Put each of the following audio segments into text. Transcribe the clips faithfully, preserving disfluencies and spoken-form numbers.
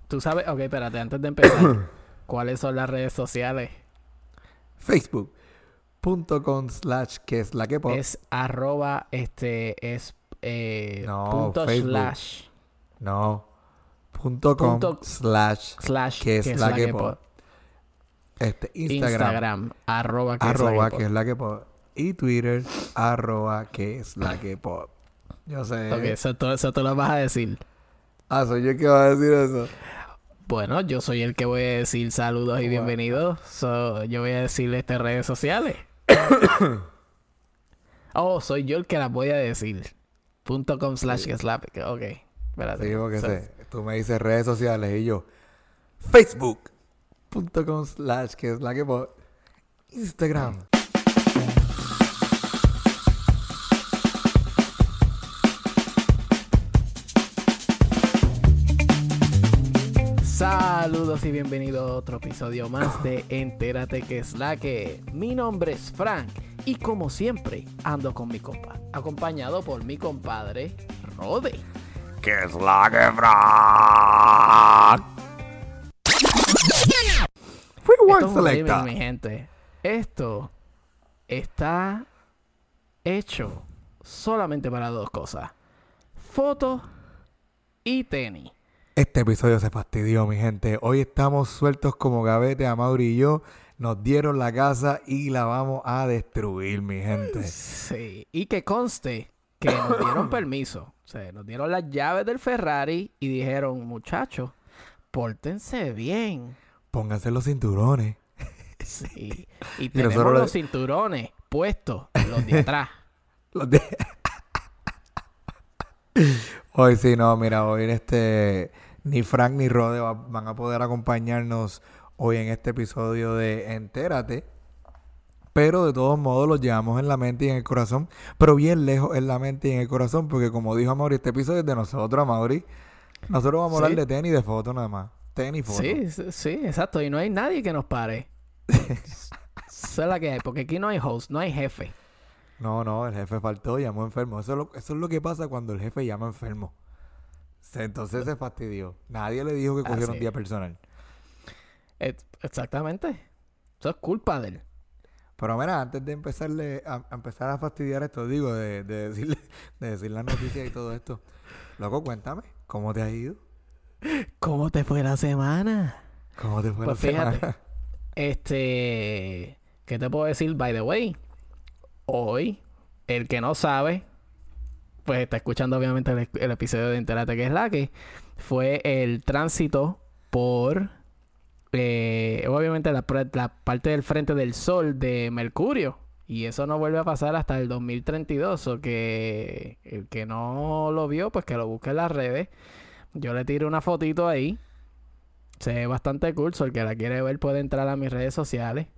Tú sabes, ok, espérate, antes de empezar, ¿cuáles son las redes sociales? Facebook.com slash que es la que pop. Es arroba, este, es eh, No, punto Facebook. slash, No. Punto com punto slash slash, que es la que pop. Este, Instagram. Instagram, arroba, que Arroba es la que que es pop. la que pop. Y Twitter, arroba que es la que pop. Yo sé. Ok, eso, tú- eso tú lo vas a decir. Ah, soy yo el que va a decir eso. Bueno, yo soy el que voy a decir saludos y Bueno. bienvenidos. So, yo voy a decirle estas redes sociales. Oh, soy yo el que las voy a decir. Punto com slash Sí. que es la... Ok, espérate. Sí, porque So, sé. Tú me dices redes sociales y yo. Facebook.com slash que es la que pop. Instagram. Saludos y bienvenidos a otro episodio más de Entérate que es la que. Mi nombre es Frank y como siempre ando con mi compa, acompañado por mi compadre Rode. Que es la que Frank. Free Esto One es un Selecta. remix, mi gente. Esto está hecho solamente para dos cosas: fotos y tenis. Este episodio se fastidió, mi gente. Hoy estamos sueltos como gavete, Amaury y yo. Nos dieron la casa y la vamos a destruir, mi gente. Sí, y que conste que nos dieron permiso. O sea, nos dieron las llaves del Ferrari y dijeron, muchachos, pórtense bien. Pónganse los cinturones. Sí. Y Y tenemos nosotros- los cinturones puestos, los de atrás. Los de- Hoy sí, no, mira, hoy en este ni Frank ni Rode va- van a poder acompañarnos hoy en este episodio de Entérate. Pero de todos modos los llevamos en la mente y en el corazón. Pero bien lejos en la mente y en el corazón. Porque como dijo Amaury, este episodio es de nosotros, Amaury. Nosotros vamos a hablar Sí. de tenis y de fotos nada más. Tenis y fotos. Sí, sí, sí, exacto. Y no hay nadie que nos pare. Esa es la que hay, porque aquí no hay host, no hay jefe. No, no, el jefe faltó, llamó enfermo. Eso es lo, eso es lo que pasa cuando el jefe llama enfermo. Se- Entonces se fastidió. Nadie le dijo que cogiera Así un día es. personal. Et- Exactamente. Eso es culpa de él. Pero mira, antes de empezarle a, a empezar a fastidiar esto, digo, de, de decirle, de decir las noticias y todo esto. Loco, cuéntame, ¿cómo te ha ido? ¿Cómo te fue la semana? ¿Cómo te fue Pues la fíjate. semana? Este, ¿qué te puedo decir? By the way, hoy, el que no sabe, pues está escuchando obviamente el, el episodio de Entérate que es la que fue el tránsito por, eh, obviamente la, pre- la parte del frente del sol de Mercurio. Y eso no vuelve a pasar hasta el dos mil treinta y dos. O que el que no lo vio, pues que lo busque en las redes. Yo le tiré una fotito ahí. Se ve bastante cool, so el que la quiere ver puede entrar a mis redes sociales.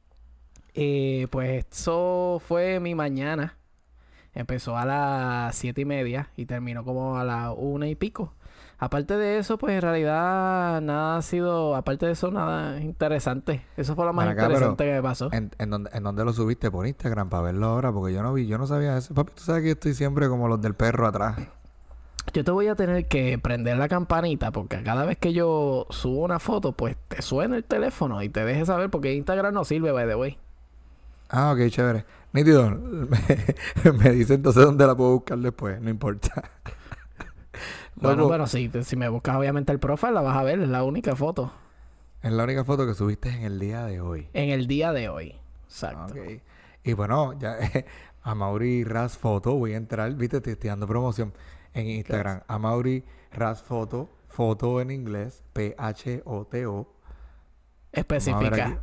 Y pues eso fue mi mañana. Empezó a las siete y media y terminó como a las una y pico. Aparte de eso, pues en realidad nada ha sido, aparte de eso, nada interesante. Eso fue lo más Ven acá, pero interesante que me pasó. ¿En, en, dónde, ¿En dónde lo subiste? Por Instagram para verlo ahora, porque yo no vi, yo no sabía eso. Papi, tú sabes que yo estoy siempre como los del perro atrás. Yo te voy a tener que prender la campanita porque cada vez que yo subo una foto, pues te suena el teléfono y te deje saber porque Instagram no sirve, by the way. Ah, ok, chévere. Nítido. Me, me dice entonces dónde la puedo buscar después, no importa. Bueno, Loco, pero si, si me buscas obviamente el profile, la vas a ver, es la única foto es la única foto que subiste en el día de hoy. en el día de hoy. Exacto. Ok. Y bueno, ya a Mauri Ras Foto voy a entrar, viste, te estoy dando promoción en Instagram. A Mauri Ras Foto, foto en inglés, P H O T O. Vamos a ver aquí. Especifica.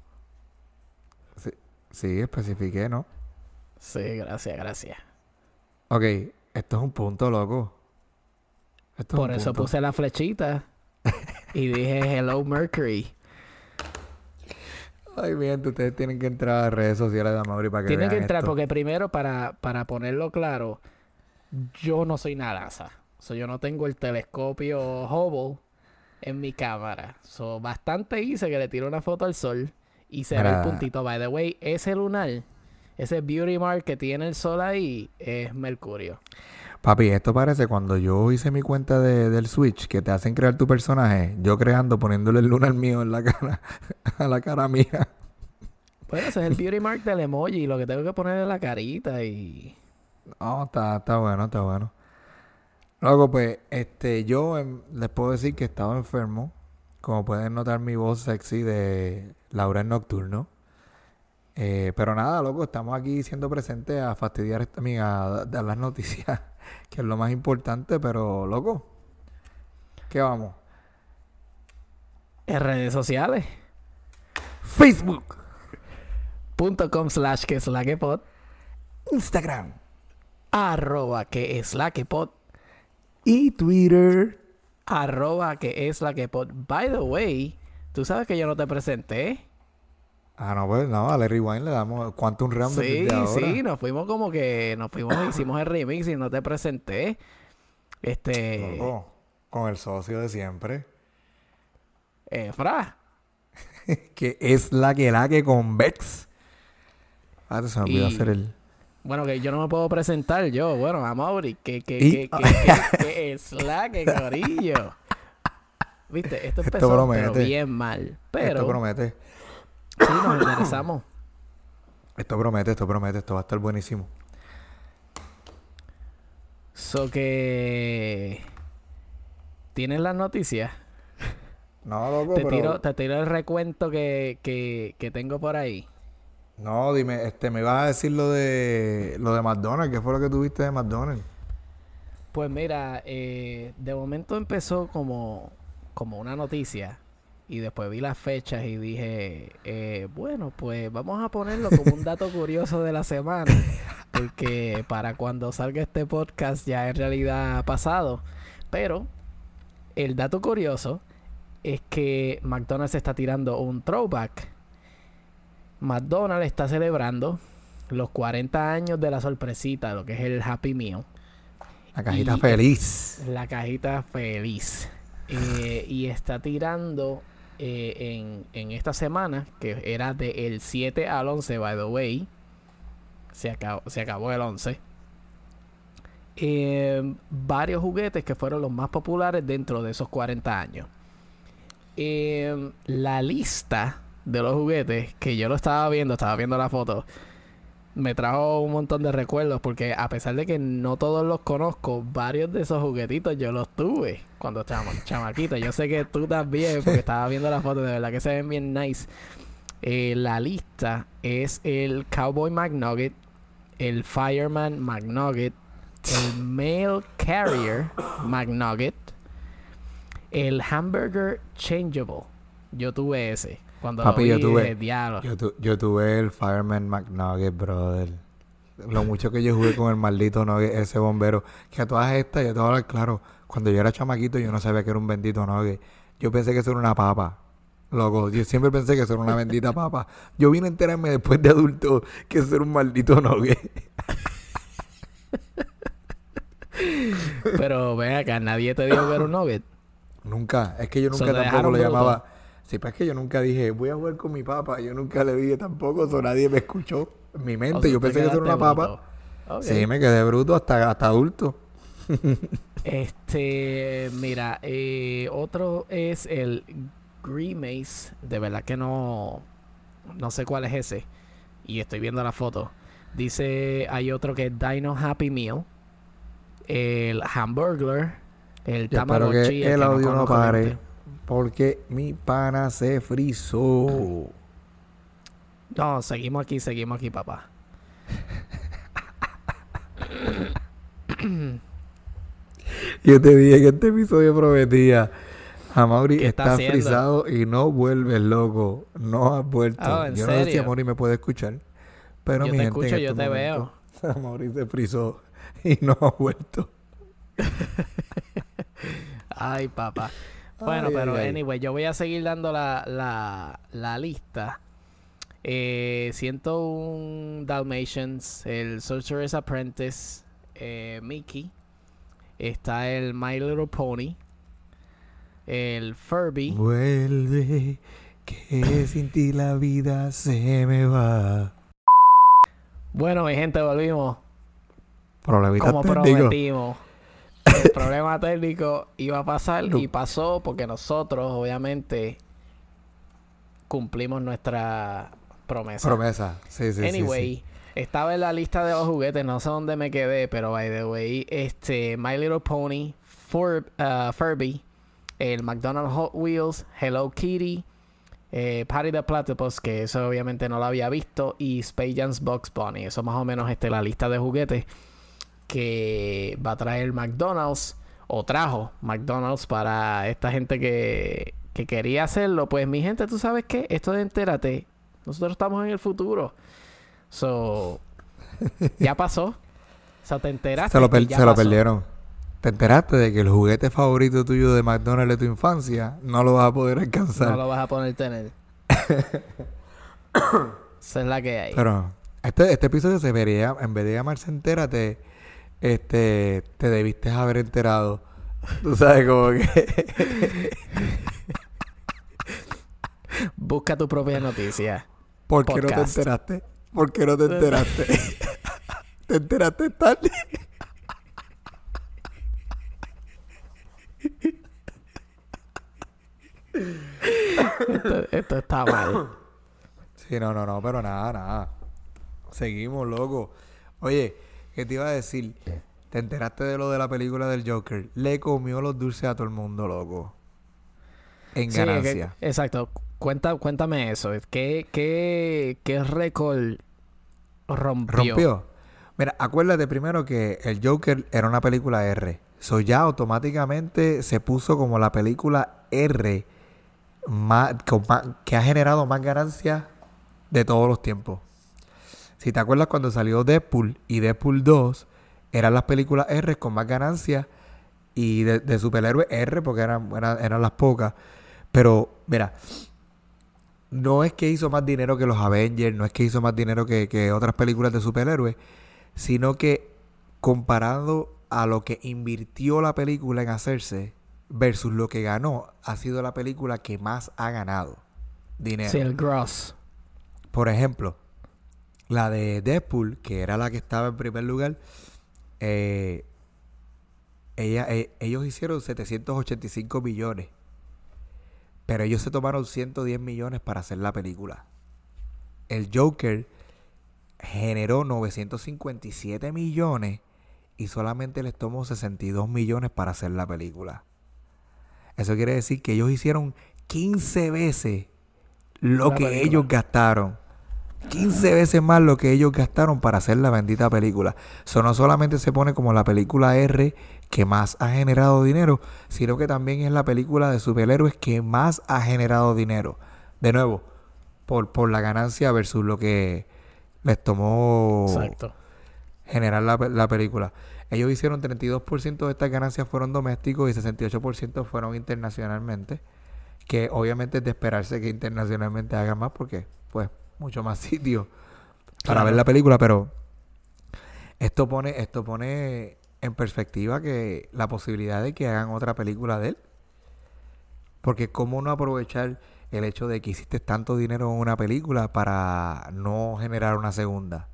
Sí, sí, especifiqué, ¿no? Sí, gracias, gracias. Ok, esto es un punto, loco. Esto es Por un eso punto. puse la flechita y dije Hello Mercury. Ay, bien, ustedes tienen que entrar a redes sociales de Mauri para que Tienen que vean entrar esto. porque primero, para, para ponerlo claro, yo no soy NASA. So, yo no tengo el telescopio Hubble en mi cámara. So, bastante hice que le tiro una foto al sol y se ve el Mira. puntito. By the way, ese lunar, ese beauty mark que tiene el sol ahí, es Mercurio. Papi, esto parece cuando yo hice mi cuenta de, del Switch, que te hacen crear tu personaje, yo creando, poniéndole el lunar mío en la cara, a la cara mía. Bueno, ese es el beauty mark del emoji. Lo que tengo que poner es la carita y... No, está, está bueno, está bueno. Luego, pues, este, yo em, les puedo decir que estaba enfermo. Como pueden notar mi voz sexy de Laura en Nocturno. Eh, pero nada, loco, estamos aquí siendo presentes a fastidiar, a, mí, a dar las noticias, que es lo más importante, pero, loco, ¿qué vamos? En redes sociales. Facebook, Punto com slash que es la que pod. Instagram Arroba que es la que pod. y Twitter. Arroba que es la que pod. By the way, tú sabes que yo no te presenté. Ah, no, pues, no, a Larry Wine le damos Quantum Realm Sí, desde ahora. sí, nos fuimos como que... Nos fuimos, hicimos el remix y no te presenté. Este... Loco, con el socio de siempre. Efra. Que es la que la que convex. Ah, se me olvidó Y- hacer el... Bueno, que yo no me puedo presentar yo. Bueno, a Mauri, que, que, Y- que, que, que, que es la que corillo. Viste, esto Esto empezó pero promete. bien mal. Pero Esto promete. sí nos interesamos. Esto promete, esto promete. Esto va a estar buenísimo. So que... ¿Tienes las noticias? No, loco, Te pero... tiro, te tiro el recuento que, que, que tengo por ahí. No, dime, este, me ibas a decir lo de... Lo de McDonald's. ¿Qué fue lo que tuviste de McDonald's? Pues mira, eh, de momento empezó como, como una noticia y después vi las fechas y dije, eh, bueno, pues vamos a ponerlo como un dato curioso de la semana, porque para cuando salga este podcast ya en realidad ha pasado. Pero el dato curioso es que McDonald's está tirando un throwback. McDonald's está celebrando los cuarenta años de la sorpresita, lo que es el Happy Meal. La cajita Y- feliz. La cajita feliz. Eh, y está tirando eh, en, en esta semana, que era del siete al once, by the way. Se acabó, se acabó el once. Eh, varios juguetes que fueron los más populares dentro de esos cuarenta años. Eh, la lista de los juguetes, que yo lo estaba viendo, estaba viendo la foto, me trajo un montón de recuerdos porque a pesar de que no todos los conozco, varios de esos juguetitos yo los tuve cuando estaba chamaquito. Yo sé que tú también, porque estaba viendo la foto, de verdad que se ven bien nice. Eh, la lista es el Cowboy McNugget, el Fireman McNugget, el Mail Carrier McNugget, el Hamburger Changeable. Yo tuve ese. Cuando Papi, lo yo vi, tuve- dije, diablo. Yo, tu- yo tuve el Fireman McNugget, brother. Lo mucho que yo jugué con el maldito nugget, ese bombero. Que a todas estas, yo te voy a hablar claro. Cuando yo era chamaquito, yo no sabía que era un bendito nugget. Yo pensé que eso era una papa. Loco, yo siempre pensé que eso era una bendita papa. Yo vine a enterarme después de adulto que eso era un maldito nugget. Pero ven acá, nadie te dijo que era un nugget. Nunca. Es que yo So, nunca te tampoco dejaron lo bruto. llamaba. Sí, pues es que yo nunca dije, voy a jugar con mi papa. Yo nunca le dije tampoco, eso nadie me escuchó. En mi O mente, sea, yo te pensé que eso era una quedaste papa. bruto. Ok. Sí, me quedé bruto hasta, hasta adulto. Este, mira, eh, otro es el Grimace. De verdad que no, no sé cuál es ese. Y estoy viendo la foto. Dice, hay otro que es Dino Happy Meal. El Hamburglar. El Yo espero Tamagotchi. que el que audio no conozco, pare. gente. Porque mi pana se frizó. No, seguimos aquí, seguimos aquí, papá. Yo te dije que este episodio prometía. Amaury ¿Qué está está haciendo? frizado y no vuelves, loco. No has vuelto. Ah, ¿en yo no sé si serio? Amaury me puede escuchar. Pero Yo mi te gente, escucho, en yo estos te momentos, Amaury se frizó y no ha vuelto. Ay, papá. Bueno, Ay, pero ay, ay. anyway, yo voy a seguir dando la, la, la lista. Eh, ciento uno Dalmatians, el Sorcerer's Apprentice, eh, Mickey. Está el My Little Pony. El Furby. Vuelve, que sin ti la vida se me va. Bueno, mi gente, volvimos. Problemitas como técnicos. prometimos. El problema técnico iba a pasar y pasó porque nosotros, obviamente, cumplimos nuestra promesa. Promesa. Sí, sí, Anyway, sí, sí. estaba en la lista de los juguetes, no sé dónde me quedé, pero by the way, este, My Little Pony, Fur, uh, Furby, el McDonald's Hot Wheels, Hello Kitty, eh, Patty the Platypus, que eso obviamente no lo había visto, y Space Jam's Bugs Bunny. Eso más o menos este, la lista de juguetes que va a traer McDonald's, o trajo McDonald's para esta gente que, que quería hacerlo. Pues mi gente, ¿tú sabes qué? Esto de entérate, nosotros estamos en el futuro. So, ya pasó. O sea, te enteraste. Se lo, per- que ya se lo pasó. perdieron. Te enteraste de que el juguete favorito tuyo de McDonald's de tu infancia no lo vas a poder alcanzar. No lo vas a poder tener. Esa es la que hay. Pero este, este episodio se vería, en vez de llamarse Entérate, este, te debiste haber enterado. Tú sabes, como que... Busca tu propia noticia. ¿Por qué no te Podcast. enteraste? ¿Por qué no te enteraste? ¿Te enteraste tarde? Esto, esto está mal. Sí, no, no, no, pero nada, nada. Seguimos, loco. Oye, ¿qué te iba a decir? ¿Te enteraste de lo de la película del Joker? Le comió los dulces a todo el mundo, loco. En Sí, ganancia. que- exacto. Cuenta, cuéntame eso. ¿Qué, qué, qué récord rompió? ¿Rompió? Mira, acuérdate primero que el Joker era una película R. So ya automáticamente se puso como la película R más, con más- que ha generado más ganancias de todos los tiempos. Si te acuerdas cuando salió Deadpool y Deadpool dos, eran las películas R con más ganancias y de, de superhéroes R porque eran, eran, eran las pocas. Pero, mira, no es que hizo más dinero que los Avengers, no es que hizo más dinero que, que otras películas de superhéroes, sino que comparado a lo que invirtió la película en hacerse versus lo que ganó, ha sido la película que más ha ganado dinero. Sí, el gross. Por ejemplo, la de Deadpool, que era la que estaba en primer lugar, eh, ella, eh, ellos hicieron setecientos ochenta y cinco millones. Pero ellos se tomaron ciento diez millones para hacer la película. El Joker generó novecientos cincuenta y siete millones y solamente les tomó sesenta y dos millones para hacer la película. Eso quiere decir que ellos hicieron quince veces lo La que película. ellos gastaron. quince veces más lo que ellos gastaron para hacer la bendita película. Eso no solamente se pone como la película R que más ha generado dinero, sino que también es la película de superhéroes que más ha generado dinero. De nuevo, por, por la ganancia versus lo que les tomó Exacto. generar la, pe- la película. Ellos hicieron treinta y dos por ciento de estas ganancias fueron domésticos y sesenta y ocho por ciento fueron internacionalmente. Que obviamente es de esperarse que internacionalmente hagan más porque, pues, mucho más sitio para Claro. ver la película, pero esto pone, esto pone en perspectiva que la posibilidad de que hagan otra película de él. Porque cómo no aprovechar el hecho de que hiciste tanto dinero en una película para no generar una segunda.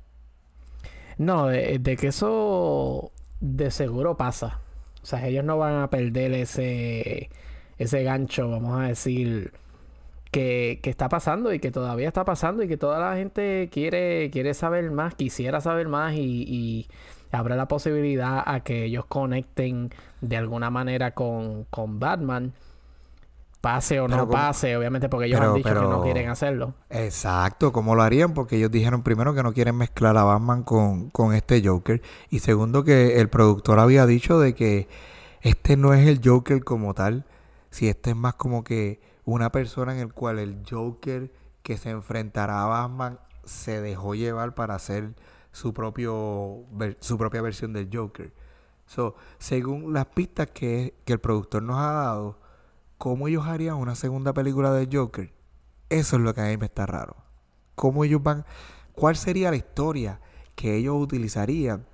No, de, de que eso de seguro pasa. O sea, ellos no van a perder ese, ese gancho, vamos a decir, que, que está pasando y que todavía está pasando y que toda la gente quiere, quiere saber más, quisiera saber más y, y habrá la posibilidad a que ellos conecten de alguna manera con, con Batman. Pase o Pero no como- pase, obviamente porque ellos pero- han dicho que no pero- quieren hacerlo. Exacto, ¿cómo lo harían? Porque ellos dijeron primero que no quieren mezclar a Batman con, con este Joker. Y segundo que el productor había dicho de que este no es el Joker como tal. Si este es más como que una persona en el cual el Joker que se enfrentará a Batman se dejó llevar para hacer su propio ver- su propia versión del Joker. So, según las pistas que, que el productor nos ha dado, ¿cómo ellos harían una segunda película del Joker? Eso es lo que a mí me está raro. ¿Cómo ellos van? ¿Cuál sería la historia que ellos utilizarían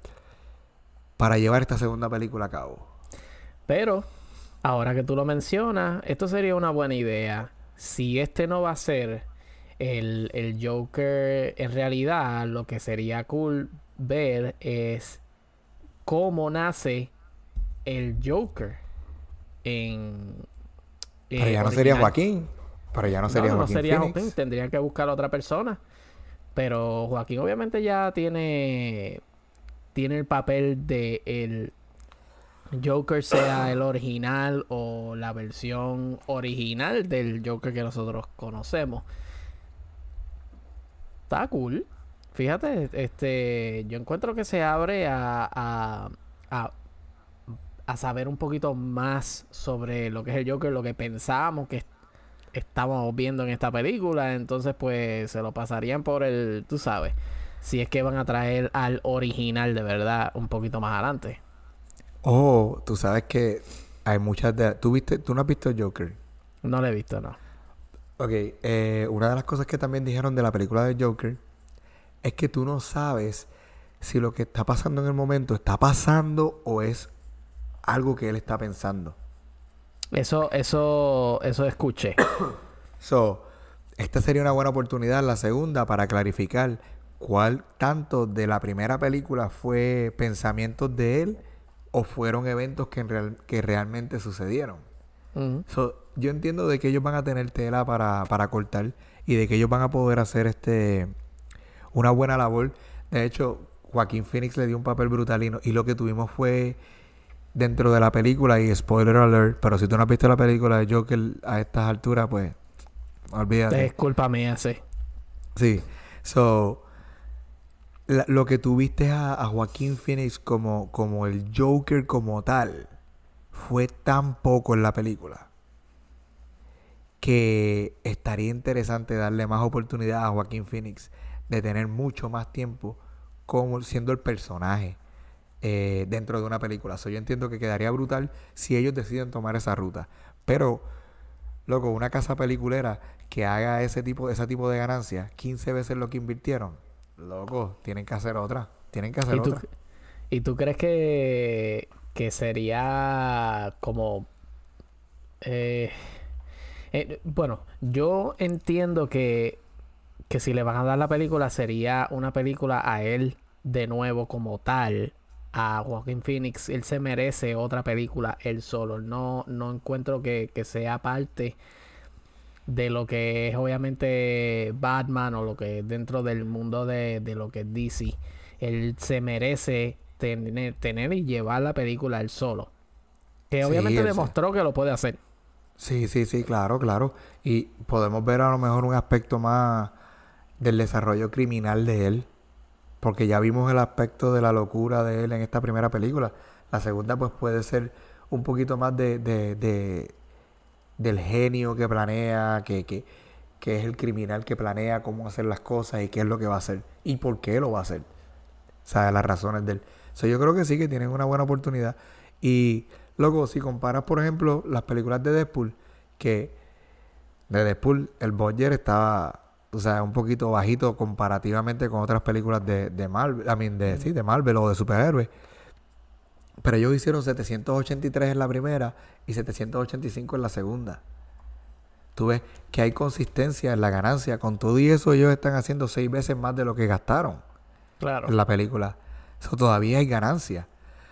para llevar esta segunda película a cabo? Pero, ahora que tú lo mencionas, esto sería una buena idea. Si este no va a ser el, el Joker en realidad, lo que sería cool ver es cómo nace el Joker en... eh, Pero ya no sería original. Joaquín. Pero ya no No, sería no Joaquín sería Phoenix. Joaquín, tendrían que buscar a otra persona. Pero Joaquín obviamente ya tiene, tiene el papel de el Joker, sea el original o la versión original del Joker que nosotros conocemos. Está cool. Fíjate, este, yo encuentro que se abre a, a, a, a saber un poquito más sobre lo que es el Joker, lo que pensábamos que estábamos viendo en esta película. Entonces, pues, se lo pasarían por el, tú sabes, si es que van a traer al original de verdad un poquito más adelante. Oh, tú sabes que hay muchas de... ¿Tú viste? ¿Tú no has visto Joker? No lo he visto, no. Ok, eh, una de las cosas que también dijeron de la película de Joker es que tú no sabes si lo que está pasando en el momento está pasando o es algo que él está pensando. Eso, eso, eso escuché. So, esta sería una buena oportunidad, la segunda, para clarificar cuál tanto de la primera película fue pensamientos de él o fueron eventos que, en real- que realmente sucedieron. Ujú. So, yo entiendo de que ellos van a tener tela para, para cortar y de que ellos van a poder hacer este una buena labor. De hecho, Joaquín Phoenix le dio un papel brutal y, no- y lo que tuvimos fue dentro de la película, y spoiler alert, pero si tú no has visto la película de Joker a estas alturas, pues olvídate. Es culpa mía, sí. Sí. So, la- lo que tuviste a, a Joaquín Phoenix como, como el Joker como tal fue tan poco en la película que estaría interesante darle más oportunidad a Joaquín Phoenix de tener mucho más tiempo como siendo el personaje eh, dentro de una película. So, yo entiendo que quedaría brutal si ellos deciden tomar esa ruta. Pero, loco, una casa peliculera que haga ese tipo, ese tipo de ganancias, quince veces lo que invirtieron, loco, tienen que hacer otra. Tienen que hacer ¿Y tú, otra. y tú crees que, que sería como... eh, eh, bueno, yo entiendo que, que si le van a dar la película sería una película a él de nuevo como tal. A Joaquin Phoenix, él se merece otra película él solo. No, no encuentro que, que sea parte de lo que es obviamente Batman o lo que es dentro del mundo de, de lo que es D C. Él se merece tener, tener y llevar la película él solo. Que Sí, obviamente él se- demostró que lo puede hacer. sí, sí, sí, claro, claro. Y podemos ver a lo mejor un aspecto más del desarrollo criminal de él. Porque ya vimos el aspecto de la locura de él en esta primera película. La segunda pues puede ser un poquito más de, de, de- del genio que planea, que, que, que es el criminal que planea cómo hacer las cosas y qué es lo que va a hacer y por qué lo va a hacer. O sea, las razones de él. So, yo creo que sí, que tienen una buena oportunidad. Y, luego, si comparas, por ejemplo, las películas de Deadpool, que de Deadpool el budget estaba, o sea, un poquito bajito comparativamente con otras películas de, de Marvel, I mean, de, sí, de Marvel o de superhéroes. Pero ellos hicieron setecientos ochenta y tres en la primera y setecientos ochenta y cinco en la segunda. Tú ves que hay consistencia en la ganancia. Con todo y eso, ellos están haciendo seis veces más de lo que gastaron Claro. en la película. Eso todavía hay ganancia.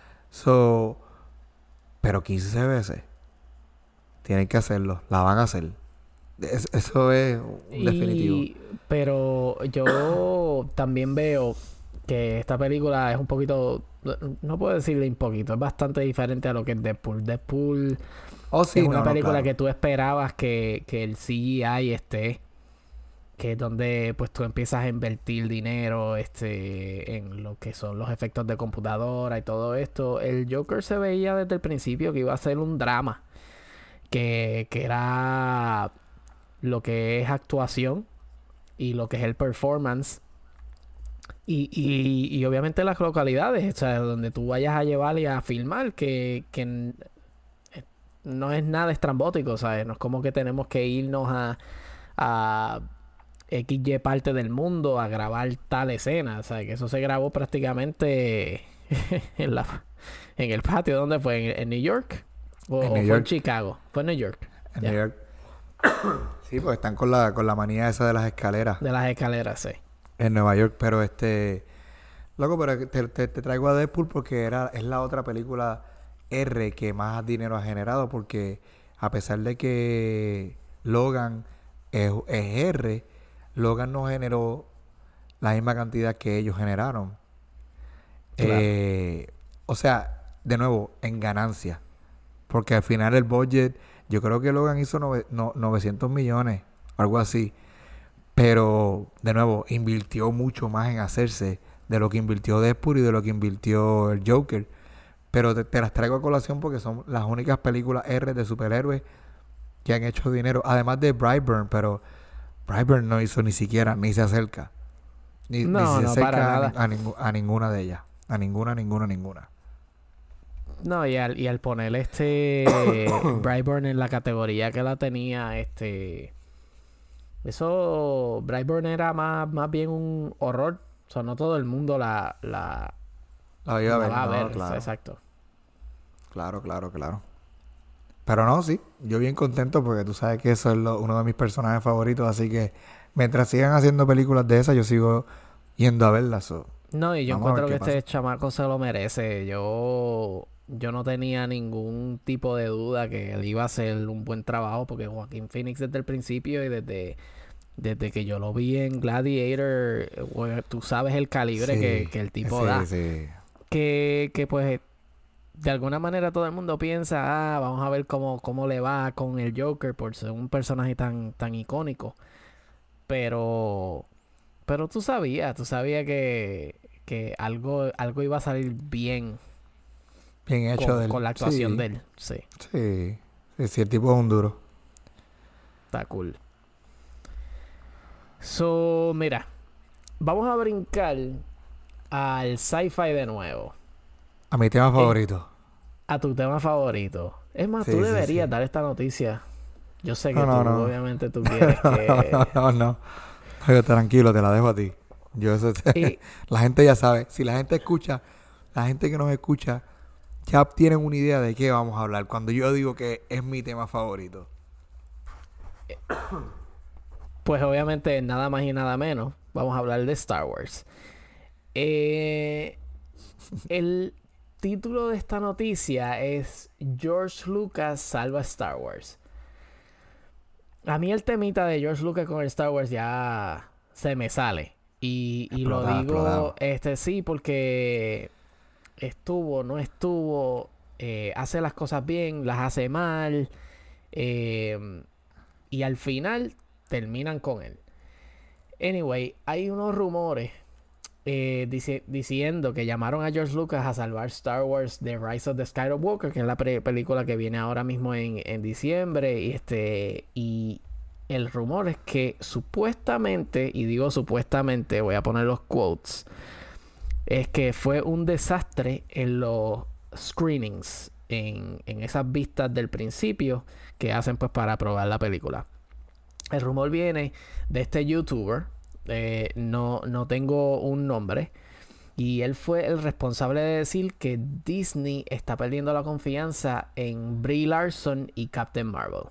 So, pero quince veces tienen que hacerlo. La van a hacer. Es- eso es un definitivo. Y, pero yo también veo que esta película es un poquito, no puedo decirle un poquito, es bastante diferente a lo que es Deadpool. Deadpool Oh, es sí, una no, no, película claro. que tú esperabas que, que el C G I esté, que es donde pues tú empiezas a invertir dinero este, en lo que son los efectos de computadora y todo esto. El Joker se veía desde el principio que iba a ser un drama, que, que era lo que es actuación y lo que es el performance. Y, y, y obviamente las localidades, o sea, donde tú vayas a llevar y a filmar, que, que n- no es nada estrambótico, ¿sabes? No es como que tenemos que irnos a, a X Y parte del mundo a grabar tal escena, o sea, que eso se grabó prácticamente en la, en el patio. ¿Dónde fue? ¿En, en New York? En ¿O, o New fue en York. Chicago? Fue en New York, En New ya. York. Sí, pues están con la, con la manía esa de las escaleras De las escaleras, sí. en Nueva York. Pero este... Loco, pero te, te, te traigo a Deadpool porque era, es la otra película R que más dinero ha generado porque a pesar de que Logan es, es R, Logan no generó la misma cantidad que ellos generaron. Claro. Eh, o sea, de nuevo, en ganancia. Porque al final el budget, yo creo que Logan hizo nove- no- novecientos millones, algo así. Pero, de nuevo, invirtió mucho más en hacerse de lo que invirtió Deadpool y de lo que invirtió el Joker. Pero te, te las traigo a colación porque son las únicas películas R de superhéroes que han hecho dinero. Además de Brightburn, pero Brightburn no hizo ni siquiera, ni se acerca. Ni, ni No, se no, para acerca a, nada. ni- a ningu- a ninguna de ellas. A ninguna, ninguna, ninguna. No, y al, y al poner este Brightburn en la categoría que la tenía, este... Eso, Brightburn era más, más bien un horror. O sea, no todo el mundo la, la, La iba a la ver, va a no, ver. claro. Exacto. Claro, claro, claro. Pero no, sí. Yo bien contento porque tú sabes que eso es lo- uno de mis personajes favoritos. Así que mientras sigan haciendo películas de esas, yo sigo yendo a verlas. So, No, y yo vamos a ver encuentro que qué este pasa. chamaco se lo merece. Yo, yo no tenía ningún tipo de duda que él iba a hacer un buen trabajo porque Joaquín Phoenix desde el principio y desde, desde que yo lo vi en Gladiator, eh, güey, tú sabes el calibre que, Sí, que el tipo sí, da. sí. Que, que pues de alguna manera todo el mundo piensa, ah, vamos a ver cómo, cómo le va con el Joker por ser un personaje tan, tan icónico. Pero, pero tú sabías, tú sabías que, que algo, algo iba a salir bien Bien hecho con, de él. con la actuación Sí, de él. Sí, sí. Sí, sí, el tipo es un duro. está cool. So, mira, vamos a brincar al sci-fi de nuevo. A mi tema En- favorito. a tu tema favorito. Es más, tú Sí, sí, deberías sí. dar esta noticia. Yo sé No, que tú, no, no. obviamente, tú quieres que... no, no. Oye, tranquilo, te la dejo a ti. Yo eso Y, la gente ya sabe. Si la gente escucha, la gente que nos escucha, ya tienen una idea de qué vamos a hablar. Cuando yo digo que es mi tema favorito. pues, obviamente, nada más y nada menos, vamos a hablar de Star Wars. Eh, el título de esta noticia es George Lucas salva Star Wars. A mí el temita de George Lucas con el Star Wars ya se me sale. Y, y lo Explotado, digo, explotado. este sí, porque estuvo, no estuvo, eh, hace las cosas bien, las hace mal, eh, y al final terminan con él. Anyway, hay unos rumores eh, dici- diciendo que llamaron a George Lucas a salvar Star Wars The Rise of the Skywalker, que es la pre- película que viene ahora mismo en, en diciembre. Y, este, y el rumor es que supuestamente, y digo supuestamente, voy a poner los quotes, es que fue un desastre en los screenings, en, en esas vistas del principio que hacen pues para probar la película. El rumor viene de este youtuber, eh, no, no tengo un nombre, y él fue el responsable de decir que Disney está perdiendo la confianza en Brie Larson y Captain Marvel.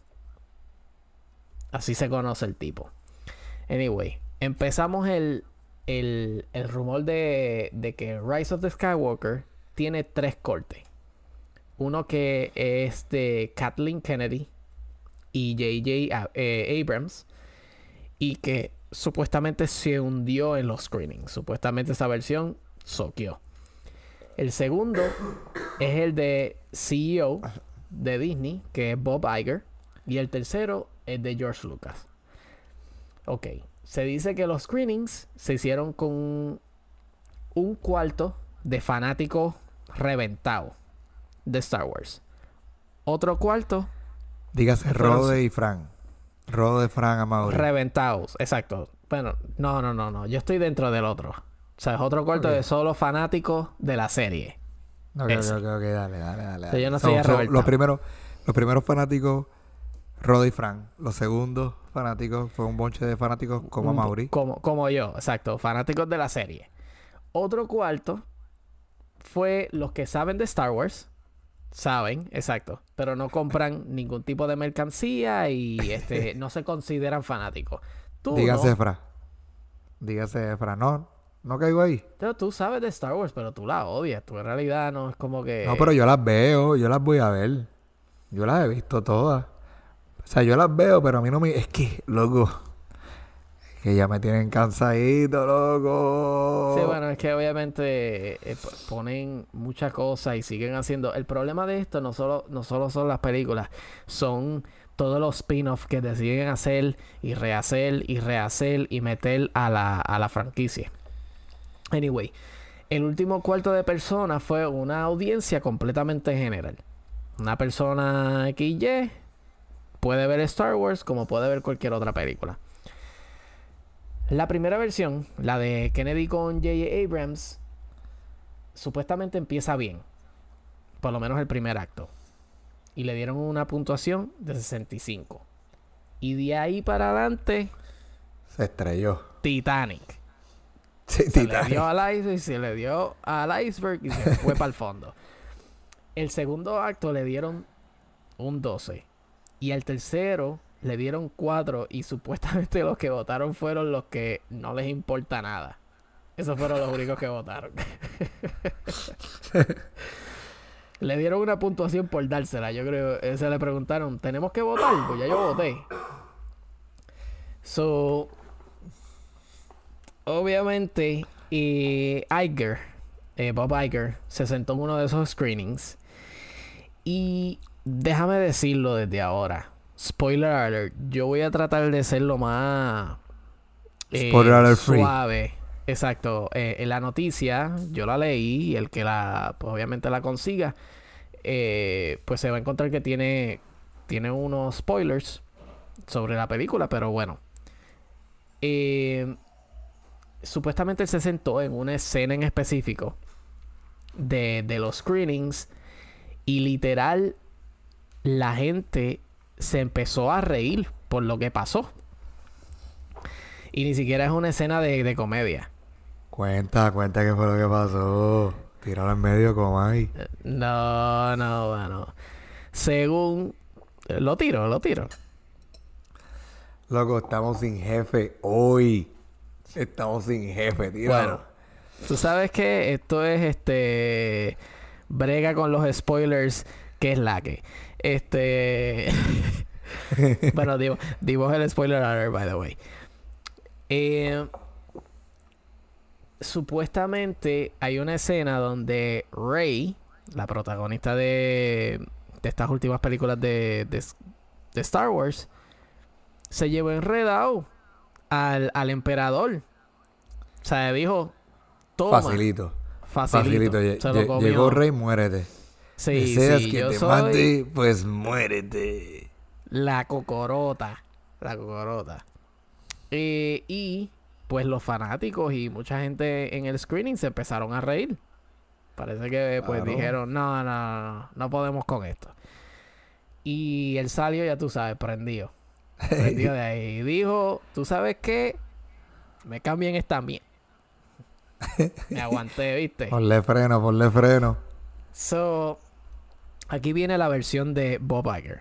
Así se conoce el tipo. Anyway, empezamos el, el, el rumor de, de que Rise of the Skywalker tiene tres cortes. Uno que es de Kathleen Kennedy y J J eh, Abrams, y que supuestamente se hundió en los screenings. Supuestamente esa versión soqueó. El segundo es el de C E O de Disney, que es Bob Iger. Y el tercero es de George Lucas. Ok, se dice que los screenings se hicieron con un cuarto de fanáticos reventados de Star Wars. Otro cuarto Dígase fueron Rode y Fran. Rode, Fran, Amaury. reventados, exacto. Bueno, no, no, no, no. Yo estoy dentro del otro. O sea, es otro cuarto Ok. de solo fanáticos de la serie. Ok, ok, Ese. ok, ok, dale, dale, dale. O sea, yo dale. no Son- estoy son reventado. los primeros, los primeros fanáticos, Rode y Fran. Los segundos fanáticos, fue un bonche de fanáticos como Un po- Amaury. Como, como yo, exacto. Fanáticos de la serie. Otro cuarto fue los que saben de Star Wars. Saben, exacto. Pero no compran ningún tipo de mercancía y este no se consideran fanáticos. Tú Dígase no. Fran. Dígase Fran. No, No caigo ahí. Pero tú sabes de Star Wars, pero tú la odias. Tú en realidad no es como que... No, pero yo las veo, yo las voy a ver. Yo las he visto todas. O sea, yo las veo, pero a mí no me... Es que, loco, es que ya me tienen cansadito, loco. Sí, bueno, es que obviamente eh, p- ponen muchas cosas y siguen haciendo... El problema de esto no solo, no solo son las películas, son todos los spin-offs que deciden hacer y rehacer y rehacer y meter a la, a la franquicia. Anyway, el último cuarto de persona fue una audiencia completamente general. Una persona X Y puede ver Star Wars como puede ver cualquier otra película. La primera versión, la de Kennedy con J J Abrams, supuestamente empieza bien. Por lo menos el primer acto. Y le dieron una puntuación de sesenta y cinco. Y de ahí para adelante, Se estrelló. Titanic. Sí, Se le Titanic. dio al iceberg, se le dio al iceberg y se fue para el fondo. El segundo acto le dieron un doce. Y al tercero le dieron cuatro. Y supuestamente los que votaron fueron los que no les importa nada. Esos fueron los únicos que votaron. Le dieron una puntuación por dársela. Yo creo, eh, se le preguntaron, ¿tenemos que votar? Pues ya yo voté. So, obviamente, y Iger, eh, Bob Iger, se sentó en uno de esos screenings. Y déjame decirlo desde ahora. Spoiler alert. Yo voy a tratar de ser lo más eh, Spoiler alert free. suave. Exacto. Eh, en la noticia, yo la leí y el que la, pues obviamente la consiga, eh, pues se va a encontrar que tiene, tiene unos spoilers sobre la película, pero bueno. Eh, supuestamente él se sentó en una escena en específico de, de los screenings y literal la gente se empezó a reír por lo que pasó. Y ni siquiera es una escena de, de comedia. Cuenta, cuenta qué fue lo que pasó. Tíralo en medio como ahí. No, no, bueno. Según... Lo tiro, lo tiro. Loco, estamos sin jefe hoy. Estamos sin jefe, tío. Bueno, tú sabes que esto es este... Brega con los spoilers, que es la que... Este... bueno, digo, digo el spoiler alert, by the way. Eh, supuestamente hay una escena donde Rey, la protagonista de, de estas últimas películas de, de, de Star Wars, se llevó enredado al, al emperador. O sea, dijo, toma. Facilito. Facilito. Facilito. Lle- Se lo lle- comió. Llegó Rey, muérete. Sí, Deseas sí, que yo te soy mate, pues muérete. la cocorota. La cocorota. Eh, y pues los fanáticos y mucha gente en el screening se empezaron a reír. Parece que pues Claro. dijeron, no, no, no, no, no podemos con esto. Y él salió, ya tú sabes, prendido. Prendido de ahí. Y dijo, ¿tú sabes qué? Me cambien esta mierda. Me aguanté, ¿viste? Ponle freno, ponle freno. So, aquí viene la versión de Bob Iger.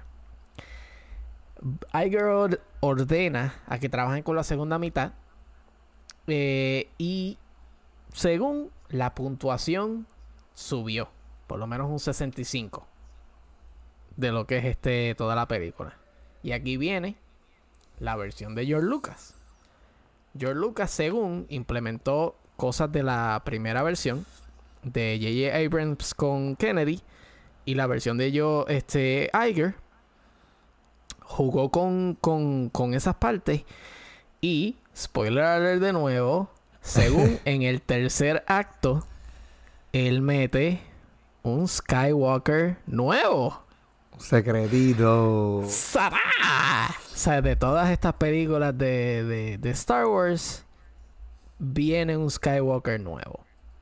Iger or- ordena a que trabajen con la segunda mitad. Eh, y según la puntuación subió. Por lo menos un sesenta y cinco. De lo que es este toda la película. Y aquí viene la versión de George Lucas. George Lucas, según, implementó cosas de la primera versión de J J Abrams con Kennedy. Y la versión de yo, este, Iger, jugó con, con, con esas partes. Y, spoiler alert de nuevo, según en el tercer acto, él mete un Skywalker nuevo. Secretito. ¡Sará! O sea, de todas estas películas de, de, de Star Wars, viene un Skywalker nuevo.